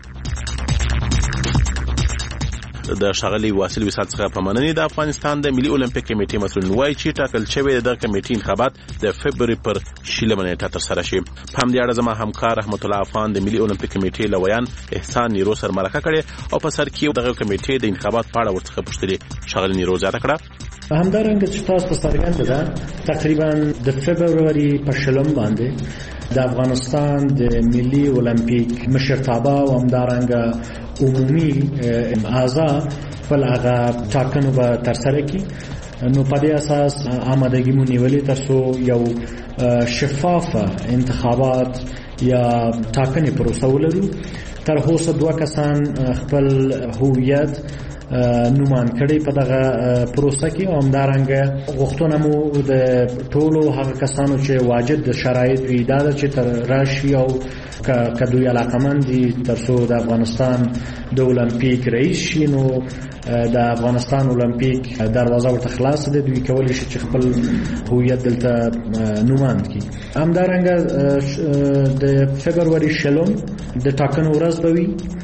[SPEAKER 13] د ښاغلي واصل وصال څخه په مننې د افغانستان د ملي اولمپیک کمیټې مسؤلین وایي چې ټاکل شوی د کمیټې انتخابات د فبروري پر شلمه نیټه ترسره شي. په همدې اړه زما همکار رحمت الله افغان د ملي اولمپیک کمیټې لویان احسان نیرو سره مرکه کړې او په سر کې دغه کمیټې د انتخابات په اړه ورڅخه پوښتنه ښاغلي نیرو زیاته کړه.
[SPEAKER 14] همدارنګه چې تاسو په څرګنده ده تقریبا د فبروري په شلم باندې د افغانستان د ملي اولمپیک مشرتابه او همدارنګه عمومي اعضاء خپل هغه ټاکنو به ترسره کړي. نو په دې اساس آمادګي مو نیولې ترڅو یو شفافه انتخابات یا ټاکنې پروسه ولرو. تر اوسه دوه کسان خپل هویت نومان کړي په دغه پروسه کې او همدارنګه غوښتنه مو د ټولو هغه کسانو چې واجد د شرایط وي دا چې تر راشي او کدوی علاقمند دي ترڅو د افغانستان د اولمپیک رئیس شي. نو د افغانستان اولمپیک دروازه ورته خلاصه ده، دوی کولی شي چې خپل هویت دلته نوماند کړي. همدارنګه د فبروري شلم د ټاکنو ورځ به وي.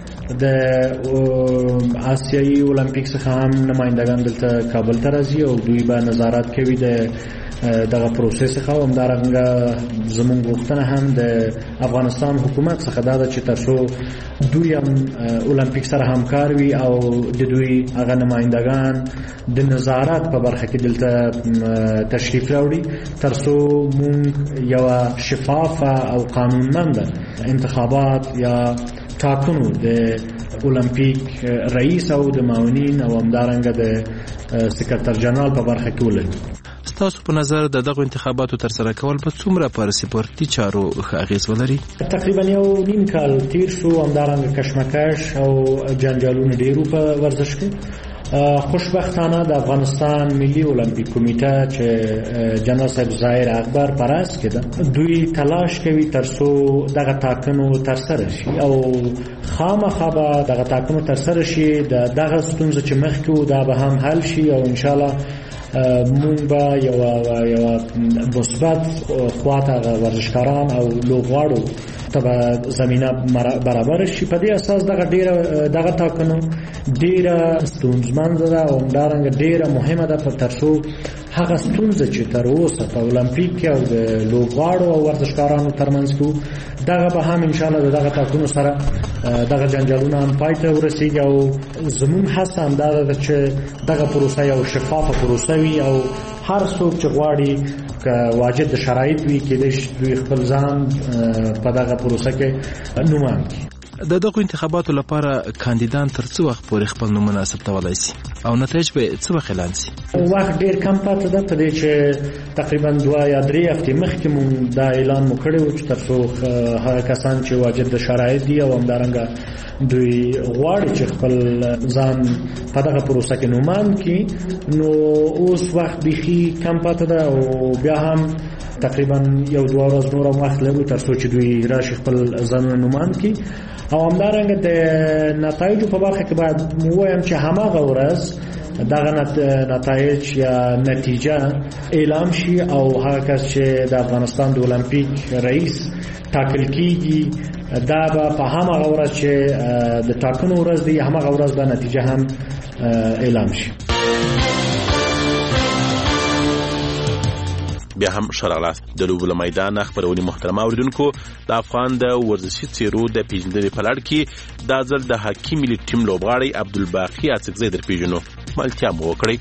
[SPEAKER 14] د آسیایي اولمپیک څخه هم نمائندگان دلته کابل ته راځي او دوی به نظارت کوي د دغه پروسس څخه. همدارنګه زموږ غوښتنه هم د افغانستان حکومت څخه دا ده چې ترڅو دوی هم اولمپیک سره همکار وي او د دوی هغه نمائندگان د نظارت په برخه کې دلته تشریف راوړي ترڅو موږ یو شفافه او قانونمند انتخابات یا ټاکنو د اولمپیک رئیس او د معاونین او همدارنګه د سکرټر جنرال په برخه کې ولري.
[SPEAKER 8] ستاسو په نظر د دغه انتخاباتو ترسره کول په څومره پر سپورتي چارو اغیز ولري؟
[SPEAKER 14] تقریبا یو نیم کال تیر شو، همدارنګه کشمکش او جنجالونه ډیرو په ورزش کې. خوشبختانه د افغانستان ملي اولمپیک کمیټه چې جنرال صاحب ظاهر اکبر پراس کې ده، دوی تلاش کوي ترڅو دغه ټاکنو ترسره شي او خامخا به دغه ټاکنو ترسره شي. دغه ستونزه چې مخکې و دا به هم حل شي او ان شاء الله مونږ به یو یو مثبت خواته ورزشکاران او لوبغاړو ته زمينه برابر شي. په دې اساس دغه ډیره دغه ټاکنو ډیره ستونزمن ده او همدارنګه ډیره مهمه ده په ترڅو هغه ستونزه چې تر اوسه په اولمپیک کې او د لوبغاړو او ورزشکارانو ترمنځ کې دغه به هم ان شاء الله دغه ټاکنو سره دغه جنجالونه هم پای ته ورسیږي او زموږ هڅه هم دا ده چې دغه پروسه یو شفافه پروسه وي او هر څوک چې غواړي که واجد شرایط وي کېدای شي دوی خپل ځان په دغه پروسه کې نوماند کړي.
[SPEAKER 8] د دغه انتخاباتو لپاره کاندیدان تر څو وخت پورې خپل نومونه ثبتولای شي او نتایج به څه وخت اعلان شي؟
[SPEAKER 14] وخت ډیر کم پاتې ده، په دې چې تقریبا دوه یا درې هفتې مخکې مونږ دا اعلان مو کړی و چې تر څو هغه کسان چې واجد د شرایط دي او همدارنګه دوی غواړي چې خپل ځان په دغه پروسه کې نوماند کړي، نو اوس وخت بیخي کم پاتې ده او بیا هم تقریبا یو دوه ورځې نور وخت لرو تر څو چې دوی راشي خپل ځانونه نوماند کړي. او همدارنګه د نتایجو په برخه کې باید مو وایم چې هماغه ورځ دغه نتایج یا نتیجه اعلان شي او هغه کس چې د افغانستان د اولمپیک رئیس ټاکل کیږي دا به په هماغه ورځ چې د ټاکنو ورځ دی هماغه ورځ به نتیجه هم اعلان شي.
[SPEAKER 13] بیا هم شرالاست د لوبو میدان خبرونی محترم اوریدونکو د افغان د ورزشي څیرو د پیژندنې په لړ کې د ځل د هاکی ملي ټیم لوبغاړی عبدالباقی اڅکزی در پیژنو. اکمالتیا مو وکړئ.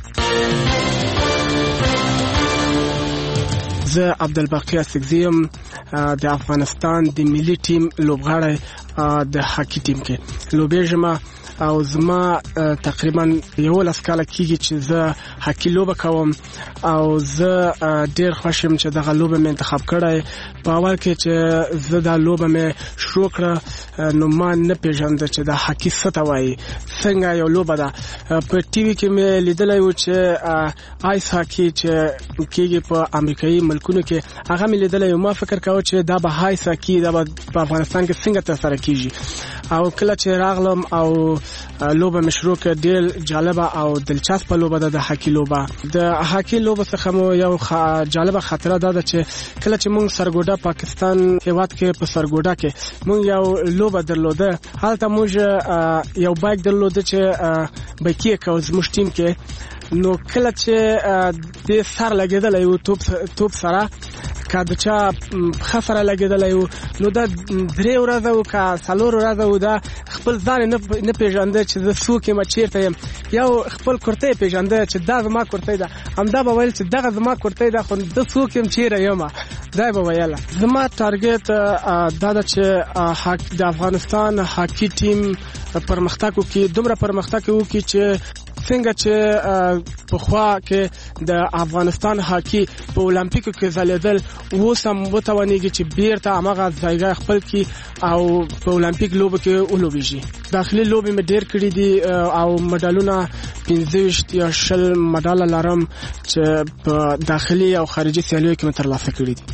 [SPEAKER 15] زه عبدالباقی استګزیم د افغانستان د ملي ټیم لوبغاړی د هاکي ټیم کې لوبېږم او زما تقریبا یولس کاله کېږي چې زه هاکي لوبه کوم او زه ډېر خوښ یم چې دغه لوبه مې انتخاب کړی. په اول کې چې زه دا لوبه مې شروع کړه نو ما نه پېژانده چې دا هاکي څه ته وایي، څنګه یو لوبه ده. په ټي وي کې مې لیدلی و چې آیس هاکي چې کېږي په امریکایي ملکونو کې هغه مې لیدلی و. ما فکر کاوه چې دا به آیس هاکي دا به په افغانستان کې څنګه ترسره کېږي. او کله چې راغلم او لوبه مې شروع کړه ډېر جالبه او دلچسپه لوبه ده د هاکي لوبه. د هاکي لوبه څخه مو یو جالبه خاطره ده چې کله چې موږ سرګوډه پاکستان هیواد کې په سرګوډه کې موږ یو لوبه درلوده، هلته موږ یو بایک درلوده چې بایکي کو زموږ ټیم کې. نو کله چې د سر لګېدلی و توپ توپ سره که د چا پښه سره لګېدلی و نو دا درې ورځه و که څلور ورځه و دا خپل ځان نه پېژانده چې زه څوک یم چېرته یم. یو خپل کورتۍ پېژانده چې دا زما کورتۍ ده، همدا به ویل چې دغه زما کورتۍ ده، خو زه څوک یم چېرې یم دا به ویله. زما ټارګېټ دا ده چې د افغانستان هاکي ټیم پرمختګ وکړي، دومره پرمختګ وکړي چې څنګه چې پخوا کې د افغانستان هاکي په اولمپیکو کې ځلیدل اوس هم وتوانېږي چې بیرته هماغه ځایګی خپل کړي او په اولمپیک لوبو کې ولوبېږي. داخلي لوبې مې ډېر کړي دي او مډالونه پنځه ویشت یا شل مډاله لرم چې په داخلي او خارجي سیالیو کې مې ترلاسه کړي دي.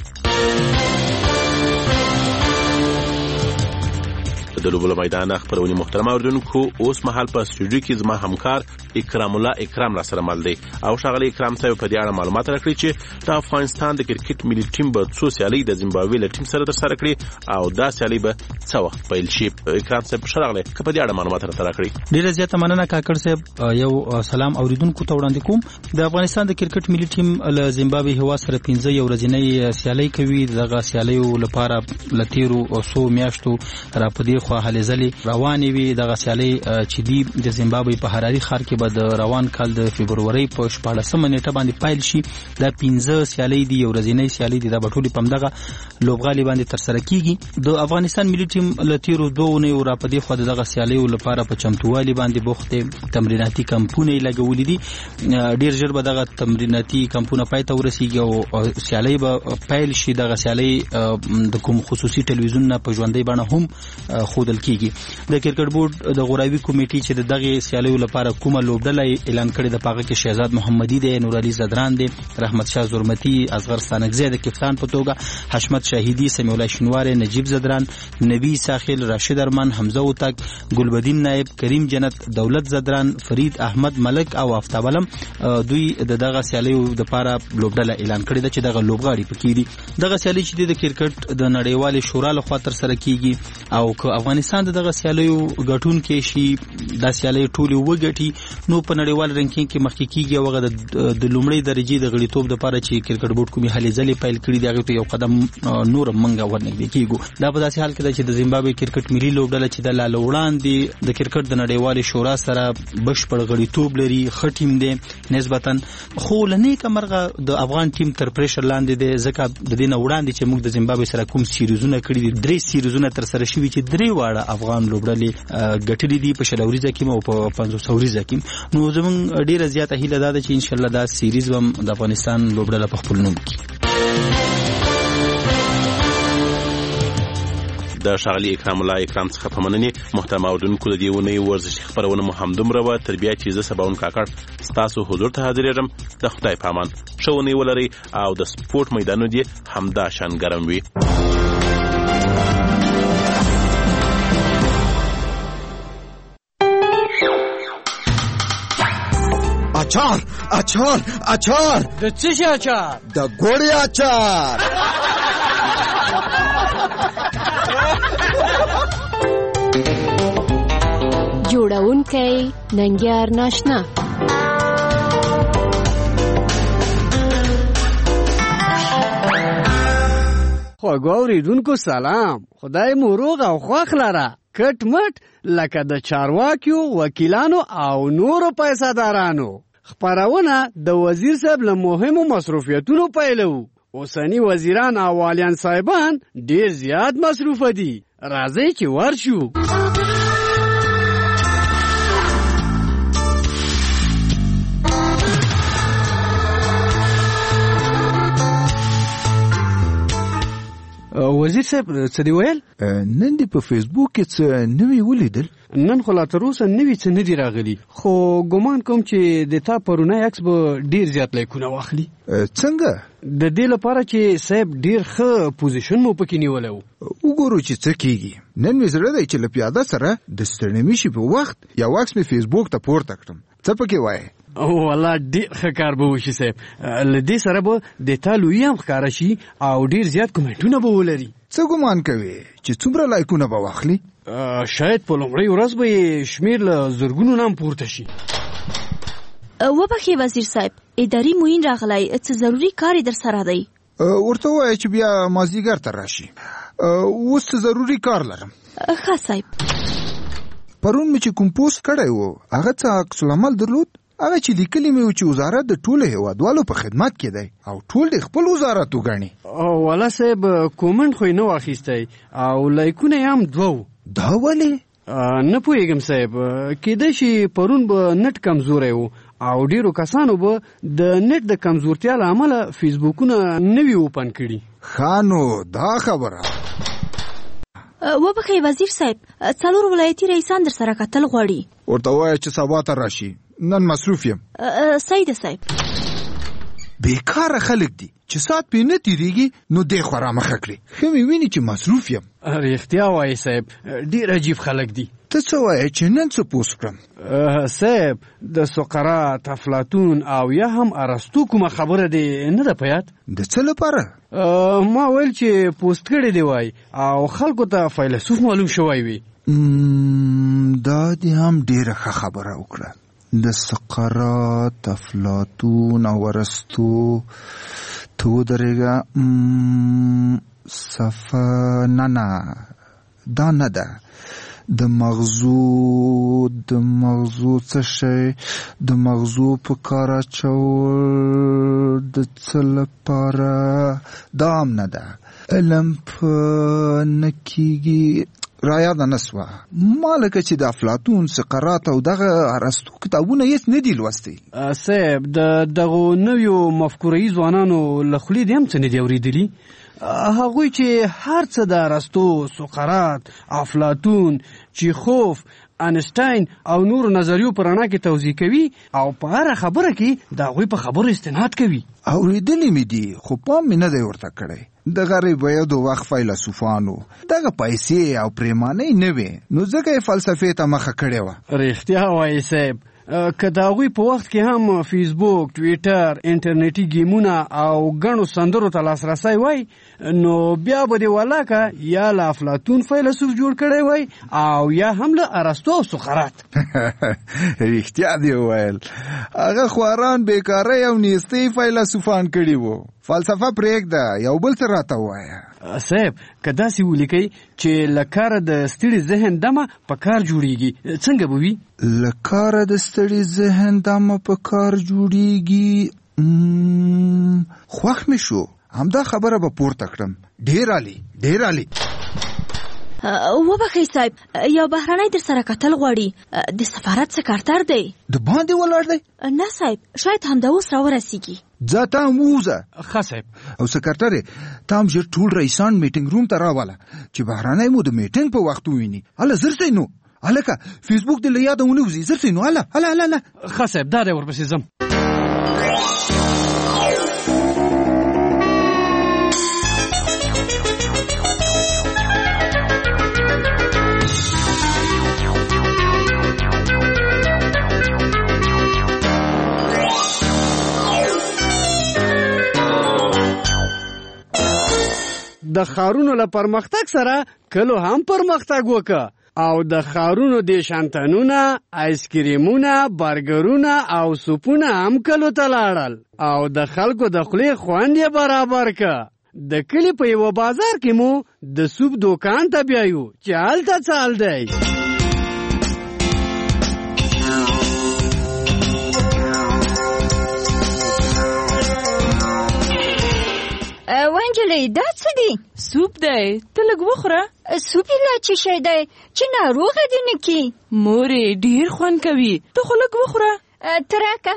[SPEAKER 13] د لوبو له میدانه خپرونې محترم اوریدونکو اوس مهال په سټوډیو کې زما همکار اکرام الله اکرام را سره مل دی او ښاغلی اکرام صاحب په دې اړه معلومات راکړي چې د افغانستان د کرکټ ملي ټیم به څو سیالۍ د زیمبابوې له ټیم سره ترسره کړي او دا سیالۍ به څه وخت پیل شي. اکرام صاحب ښه راغلی که په دې اړه معلومات راته راکړي.
[SPEAKER 16] ډېره زیاته مننه کاکړ صاحب. یو سلام اوریدونکو ته وړاندې کوم. د افغانستان د کرکټ ملي ټیم له زیمبابوې هیواد سره پنځه یو ورځنۍ سیالۍ کوي. دغه سیالیو لپاره له تېرو څو میاشتو را په دې خوا هلې ځلې روانې وي. دغه سیالۍ چې دی د زیمبابوې په حراري ښار کې به د روان کال د فبرورۍ په شپاړسمه نیټه باندې پیل شي. دا پنځه سیالۍ دي، یو ورځنۍ سیالۍ دي، دا به ټولې په همدغه لوبغالي باندې ترسره کیږي. د افغانستان ملي ټیم له تېرو دوو اونیو را په دې خوا د دغه سیالیو لپاره په چمتووالي باندې بوخت دی. تمریناتي کمپونه یې لګولي دي. ډېر ژر به دغه تمریناتي کمپونه پای ته ورسیږي او سیالۍ به پیل شي. دغه سیالۍ د کوم خصوصي ټلویزیون نه په ژوندۍ بڼه هم ښودل کیږي. د کرکټ بورډ د غوراوي کمیټې چې د دغه سیالیو لپاره کومه لوبډله اعلان کړې د پاغه کې شهزاد محمدي دی، نور علي زدران دی، رحمت شاه زرمتي، اصغر ستانکزی د کپتان په توګه، حشمت شاهدي، سمیع الله شینوار، نجیب زدران، نبی ساخل، راشد ارمان، حمزه اوتک، ګلبدین نائب، کریم جنت، دولت زدران، فرید احمد ملک او آفتاب علم دوی د دغه سیالیو لپاره لوبډله اعلان کړې ده چې دغه لوبغاړي پکې دي. دغه سیالي چې د کرکټ د نړیوالې شورا لخوا تر سره کیږي او که افغانستان دغه سیالیو ګټون کې شي، دا سیالۍ ټولې وګټي نو په نړیوال رینکینګ کې مخکې کیږي او هغه د لومړۍ درجې د غړیتوب لپاره چې کرکټ بورډ کومې هلې ځلې پیل کړي دي هغې ته یو قدم نور منګه ورنږدې کیږو. دا په داسې حال کې ده چې د زیمبابوې کرکټ ملي لوبډله چې د لا له وړاندې د کرکټ د نړیوالې شورا سره بشپړ غړیتوب لري، ښه ټیم دی نسبتا، خو له نیکه مرغه د افغان ټیم تر پریشر لاندې دی ځکه د دې نه وړاندې چې موږ د زیمبابوې سره کوم سیریزونه کړي دي، درې سیریزونه ترسره شوي چې درې واړه افغان لوبډلې ګټلې دي په شل اوریزه کې او په پنځوس اوریزه کې. نو زموږ ډیره زیاته هیله ده چې ان شاء الله دا سیریز هم د افغانستان لوبډله په خپل نوم کې.
[SPEAKER 13] د ښاغلي اکرام الله اکرام څخه په مننې. محترم اورېدونکو د دې اونۍ ورزشي خپرونه مو همدومره وه. تر بیا چې زه سباون کاکړ ستاسو حضور ته حاضرېږم. د خدای په امان ښه اونۍ ولرئ او د سپورټ میدانونه دې همدا شان ګرم وي.
[SPEAKER 17] اچار اچار اچار
[SPEAKER 19] د څه شي اچار؟
[SPEAKER 17] د ګوړې اچار.
[SPEAKER 20] جوړونکی ننګیار ناشنا.
[SPEAKER 19] خواږه اوریدونکو سلام، خدای مو روغ او خوښ لره.
[SPEAKER 18] کټ مټ لکه د چارواکیو، وکیلانو او نورو پیسادارانو. خپرونه د وزیر صاحب له مهمو مصروفیتونو پیلو. اوسنی وزیران او والیان صاحبان ډیر زیات مصروفه دي. راځئ چې ورشو. وزیر صاحب څه دی ویل؟
[SPEAKER 19] نن دی په فیسبوک کې څه نوی ولیدل؟
[SPEAKER 18] نن خو لا تر اوسه نوی څه نه دی راغلی، خو ګمان کوم چې د تا پرونی عکس به ډیر زیات لایکونه واخلي.
[SPEAKER 19] څنګه؟
[SPEAKER 18] د دې لپاره چې صاحب ډیر ښه پوزیشن مو پکې نیولی و.
[SPEAKER 19] وګورو چې څه کېږي. نن مې زړه دی چې له پیاده سره د ستړنیمشي په وخت یو عکس مې فیسبوک ته پورته کړم. څه پکې وایې؟
[SPEAKER 18] والله ډیر ښه کار به وشي صاحب. له دې سره به د تا لویي هم ښکاره شي او ډیر زیات کومنټونه به ولري.
[SPEAKER 19] څه ګمان کوې چې څومره لایکونه به واخلي؟
[SPEAKER 18] شاید په لومړۍ ورځ به یې شمېر له زرګونو نه هم پورته شي.
[SPEAKER 21] وبخښئ وزیر صاحب، اداري معین راغلی، څه ضروري کار یې در سره دی؟
[SPEAKER 19] ورته ووایه چې بیا مازدیګر ته راشي. اوس څه ضروري کار لرم.
[SPEAKER 21] ښه صاحب.
[SPEAKER 19] پرون مې چې کوم پوسټ کړی و هغه څه عکس العمل درلود؟ هغه چې لیکلي مې و چې وزارت د ټولو هیوادوالو په خدمت کې دی او ټول د خپل وزارت وګڼي.
[SPEAKER 18] والا صاحب کومنټ خو یې نه و اخیستی او لایکونه یې هم دوه و.
[SPEAKER 19] دا ولې؟
[SPEAKER 18] نه پوهېږم صاحب، کیدای شي پرون به نټ کمزوری و او ډیرو کسانو به د نټ د کمزورتیا له امله فیسبوکونه نه وي اوپن کړي.
[SPEAKER 19] ښه نو دا خبره.
[SPEAKER 21] وبخښئ وزیر صاحب، څلور ولایتي رئیسان در سره کتل غواړي.
[SPEAKER 19] ورته ووایه چې سبا ته راشي، نن مصروف یم.
[SPEAKER 21] صحیح ده صاحب.
[SPEAKER 19] بیکاره خلک دي چې ساعت پې نه تېرېږي نو دی خوا رامخه کړي. ښه مې ویني چې مصروف یم.
[SPEAKER 18] رښتیا وایي صاحب، ډېر عجیب خلک دي.
[SPEAKER 19] ته څه وایې چې نن څه پوسټ کړم؟
[SPEAKER 18] صاحب د سقراط، افلاطون او یا هم ارسطو کومه خبره دې نه ده په یاد؟
[SPEAKER 19] د څه لپاره؟
[SPEAKER 18] ما ویل چې پوسټ کړی دی وای او خلکو ته فیلسوف معلوم شوی وي.
[SPEAKER 19] دا دې هم ډېره ښه خبره وکړه. د سقراط، افلاطون او ارسطو. ته ودرېږه. صفه نه نه دا نه ده. د مغزو د مغزو څه شی د مغزو په کار اچول د څه لپاره دا هم نه ده. علم په نه کېږي. رایاده نه سوه. ما لکه چې د افلاطون، سقراط او دغه ارسطو کتابونه هېڅ نه دي لوستي.
[SPEAKER 18] صاحب د دغو نویو مفکورهیي ځوانانو له خولې دې هم څه نه دي اورېدلي؟ هغوی چې هر څه د ارسطو، سقراط، افلاطون، چیخوف، انشتاین او نورو نظریو په رڼا کې توضیح کوي او په هره خبره کې د هغوی په خبرو استناد کوي.
[SPEAKER 19] اورېدلي مې دي خو پام مې نه دی ورته کړی. دغه ربیدو وخت فیلسوفانو دغه پیسې او پریمانۍ نه وې نو ځکه یې فلسفې ته مخه کړې وه.
[SPEAKER 18] رښتیا وایي صاحب، که د هغوی په وخت کې هم فیسبوک، ټویټر، انټرنیټي ګیمونه او ګڼو سندرو ته لاسرسی وای نو بیا به دې ولاکه یا له افلاطون فیلسوف جوړ کړی وای او یا هم له ارسطو او سقراط.
[SPEAKER 19] رښتیا دې وویل. هغه خواران بیکاره او نیستۍ فیلسوفان کړي وو. فلسفه پرېږده، یو بل څه راته ووایه.
[SPEAKER 18] صاحب که داسې ولیکئ چې له کاره د ستړي ذهن دمه په کار جوړیږي، څنګه به وي؟
[SPEAKER 19] له کاره د ستړي ذهن دمه په کار جوړیږي. خوښ مې شو. همدا خبره به پورته کړم. ډېر عالي، ډېر عالي.
[SPEAKER 21] وبخښئ صاحب، یو بهرنی در سره کتل غواړي. د سفارت سکرتر دی.
[SPEAKER 19] د باندې ولاړ دی؟
[SPEAKER 21] نه صاحب، شاید همدا اوس راورسیږي.
[SPEAKER 19] ځه ته هم ووځه.
[SPEAKER 18] ښه صاحب.
[SPEAKER 19] او سکرتر یې ته هم ژر ټول رئیسان میټینګ روم ته راوله چې بهرنی مو د میټینګ په وخت وویني. هله زر سئ نو. هلکه فیسبوک دې له یاده ونه وځي. زر سئ نو. هله هله هله هله.
[SPEAKER 18] ښه صاحب، دا دی ورپسې ځم. د ښارونو له پرمختګ سره کلو هم پرمختګ وکړه او د ښارونو د شانتنونه، آیسکریمونه، برګرونه او سوپونه هم کلو ته لاړل او د خلکو د خولې خوند یې برابر کړه. د کلی په یو بازار کې مو د سوپ دوکان ته بیایو چې هلته څه حال دی.
[SPEAKER 4] وانجلۍ دا څه دی؟
[SPEAKER 5] سوپ دی، ته لږ وخوره.
[SPEAKER 4] سوپ یې لا څه شی دی چې ناروغه دې نه کي؟
[SPEAKER 5] مورې ډېر خوند کوي، ته خو لږ وخوره.
[SPEAKER 4] ته راکه.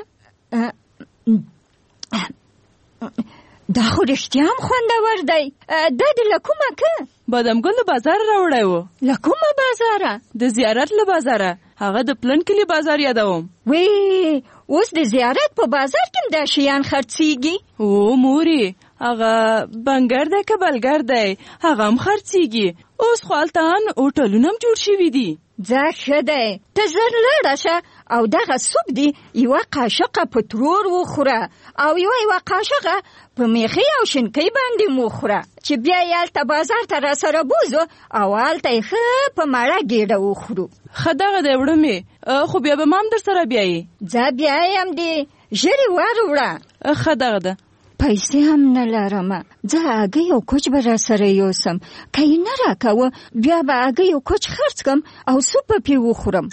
[SPEAKER 4] دا خو رښتیا هم خوندور دی. دا د له کومه که؟
[SPEAKER 5] بادام ګل د بازار راوړی و.
[SPEAKER 4] له کومه بازاره؟
[SPEAKER 5] د زیارت له بازاره. هغه د پلن کلي بازار یادوم.
[SPEAKER 4] وی اوس د زیارت په بازار کې هم دا شیان خرڅېږي؟
[SPEAKER 5] او مورې هغه بنګر دی که بلګر دی هغه هم خرڅېږي. اوس خو هلته ان هوټلونه هم جوړ شوي دي.
[SPEAKER 4] ځه ښه دی، ته ژر لاړه شه او دغه سوپ دی یوه قاشقه په ترور وخوره او یوه یوه قاشقه په میخي او شینکۍ باندې موخوره چې بیا یې هلته بازار ته راسره بوزو او هلته یې ښه په مړه ګېډه وخورو.
[SPEAKER 5] ښه دغه دی وړمې، خو بیا به ما هم در سره بیایې.
[SPEAKER 4] ځه بیایم دې، ژر یې ور وړه.
[SPEAKER 5] ښه دغه ده.
[SPEAKER 4] پیسې هم نه لرمه، ځه هګۍ او کوچ به راسره یوسم، که یې نه راکوه بیا به هګۍ او کوچ خرڅ کړم او سوپ به پرې وخورم.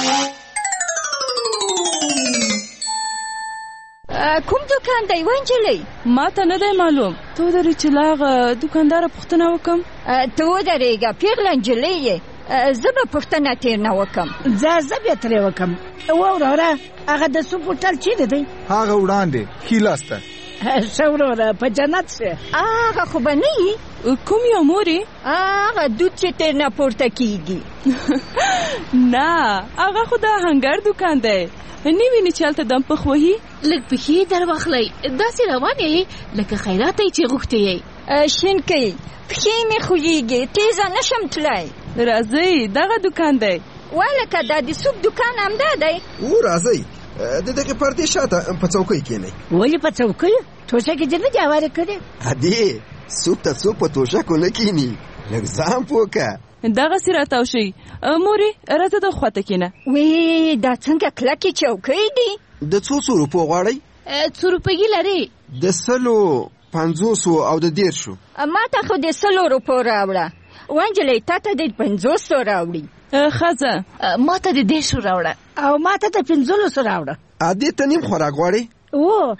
[SPEAKER 4] کوم دوکان دی وانجلۍ؟
[SPEAKER 5] ما ته نه دی معلوم، ته ودرې چې له هغه دوکانداره پوښتنه وکړم.
[SPEAKER 4] ته ودرېږه پیغله نجلۍ یې، زه به پوښتنه تېر نه وکړم.
[SPEAKER 6] ځه زه بیا ترې وکړم. واوره وره هغه د سوپ هوټل چیرې دی؟
[SPEAKER 17] هغه وړاندې ښي لاس ته.
[SPEAKER 6] ښه وروره په جنت شه.
[SPEAKER 4] هغه خو به نه یي؟
[SPEAKER 5] کوم یو مورې؟
[SPEAKER 4] هغه دود چې تېر نه پورته کېږي.
[SPEAKER 5] نه هغه خو د آهنګر دوکان دی. نه وینې چې هلته دم پخ وهي؟
[SPEAKER 20] لږ پښې در واخلئ، داسې روان یې لکه خیرات یې چې غوښتې یې.
[SPEAKER 4] شینکۍ پښې مې خوږېږي، تیزه نشم تللی.
[SPEAKER 5] راځئ دغه دوکان دی.
[SPEAKER 4] والکه دا د سوپ دوکان همدا دی؟
[SPEAKER 17] او راځئ د دغې پردې شاته په چوکۍ کښېنئ.
[SPEAKER 6] ولې په چوکۍ؟ توشکې دې نه دي هوارې کړې؟
[SPEAKER 17] ادې سوپ ته څوک په توشکو نه کښېني، لږ ځان پوه کړه.
[SPEAKER 5] دغسې راتاو شئ. مورې راته د خواته کښېنه.
[SPEAKER 4] وی دا څنګه کلکې چوکۍ دي؟
[SPEAKER 17] د څو څو روپو غواړئ؟
[SPEAKER 20] څو روپۍ لرې؟
[SPEAKER 17] د سلو، پنځوسو او د دېرشو.
[SPEAKER 4] ما ته خو د سلو روپو راوړه. وانجلۍ تا ته د پنځوسو راوړي.
[SPEAKER 5] ښځه
[SPEAKER 20] ما ته د دېرشو راوړه.
[SPEAKER 6] او ما ته د پنځلسو راوړه.
[SPEAKER 17] ادې ته نیم خوراک غواړې؟
[SPEAKER 6] او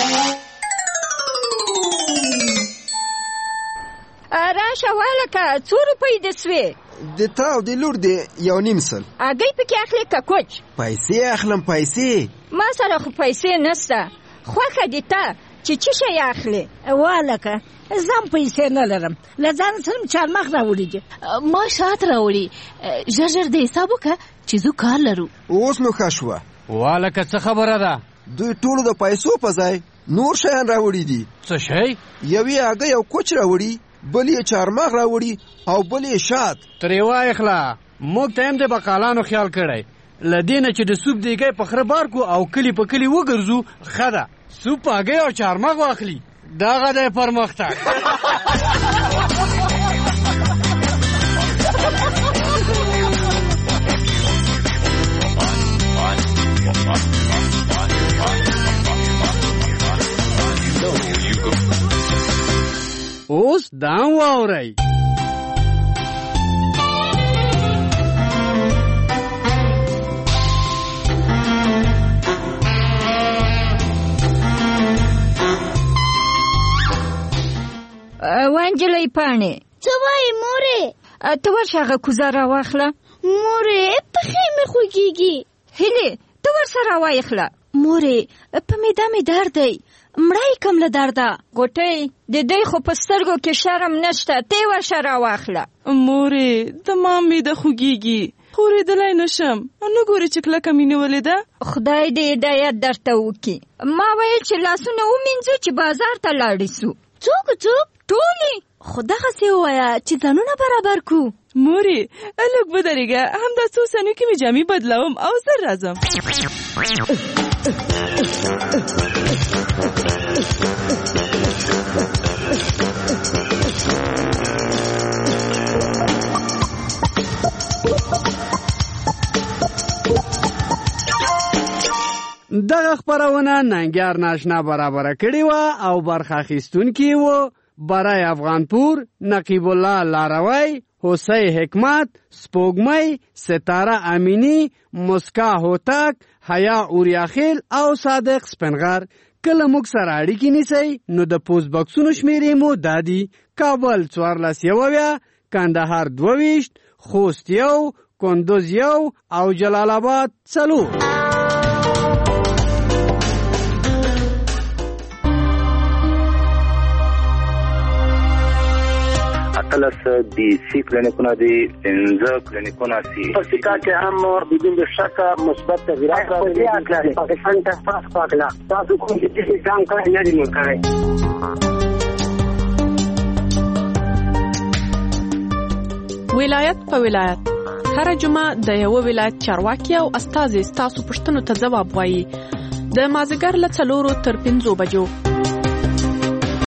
[SPEAKER 4] راشه والکه څو روپۍ دې سوې؟
[SPEAKER 17] د تا او د لور دې یو نیم سل.
[SPEAKER 4] هګۍ پکې اخلې که کوچ؟
[SPEAKER 17] پیسې اخلم پیسې.
[SPEAKER 4] ما سره خو پیسې نشته، خوښه دې ته چې څه شی اخلې؟
[SPEAKER 6] والکه زه هم پیسې نه لرم، له ځان سره مې چارمغز راوړي دي.
[SPEAKER 20] ما شات راوړي، ژر ژر د حساب وکړه چې زه کار لرو.
[SPEAKER 17] اوس نو ښه شوه.
[SPEAKER 18] والکه څه خبره ده؟
[SPEAKER 17] دوی ټولو د پیسو په ځای نور شیان راوړي دي.
[SPEAKER 18] څه شی؟
[SPEAKER 17] یوې هګۍ او کوچ راوړي، بل یې چارمغز راوړي او بل یې شات.
[SPEAKER 18] ترې وایخله موږ ته هم د بقالانو خیال کړی، له دې نه چې د سوپ دیګی په خره بار کو او کلی په کلی وګرځو ښه ده. سوپ هګۍ او چارمغز واخلي، دغه دی پرمختګ. اوس دام واورئ.
[SPEAKER 4] وانجلۍ پاڼې
[SPEAKER 21] څه وایې مورې؟
[SPEAKER 4] ته ورشه هغه کوزه راواخله.
[SPEAKER 21] مورې پښې مې خوږېږي.
[SPEAKER 4] هیلې ته ورسره وایخله.
[SPEAKER 21] مورې په معده مې درد دی، مړی کم له درده.
[SPEAKER 4] غوټۍ د دوی خو په سترګو کې شرم نشته، ته ورشه راواخله.
[SPEAKER 5] مورې د ما معده خوږېږي، خورېدلی نشم. نه ګورې چې کلکه مې نیولې ده؟
[SPEAKER 4] خدای دې هدایت درته وکړي. ما ویل چې لاسونه ومینځو چې بازار ته لاړې سو.
[SPEAKER 21] څوک څوک؟
[SPEAKER 4] ټولې.
[SPEAKER 21] خو دغسې ووایه چې ځانونه برابر کو.
[SPEAKER 5] مورې لږ ودرېږه، همدا څو ثانیو کې مې جامې بدلوم او زر راځم.
[SPEAKER 18] دغه خپرونه ننګیار ناشنا برابره کړې وه او برخه اخیستونکي وو برای افغانپور، نقیب الله لاروی، حسین حکمت، سپوږمۍ، ستاره امینی، مسکا هوتک، حیا اوریاخیل او صادق سپنغر. کله موږ سره اړیکې نیسئ نو د پوسټ باکسونو شمیرې مو دادي: کابل څوارلس یو اویا، کندهار دوه ویشت، خوست یو، کندوز یو او جلال آباد څلور.
[SPEAKER 3] اتلس دی سی کلینیکونه دي، پنځه کلینیکونه سي.
[SPEAKER 9] په سیکا کې هم بدون شک مثبت تغیرات راغلي دي. پاکستان ته تاسو پاکلا تاسو کوم چې ځان کړی نه دی کړی.
[SPEAKER 22] ولایت په ولایت هر جمعه د یو ولایت چارواکي او استازي ستاسو پوښتنو ته ځواب وایي. د مازیګر له څلورو تر پنځو بجو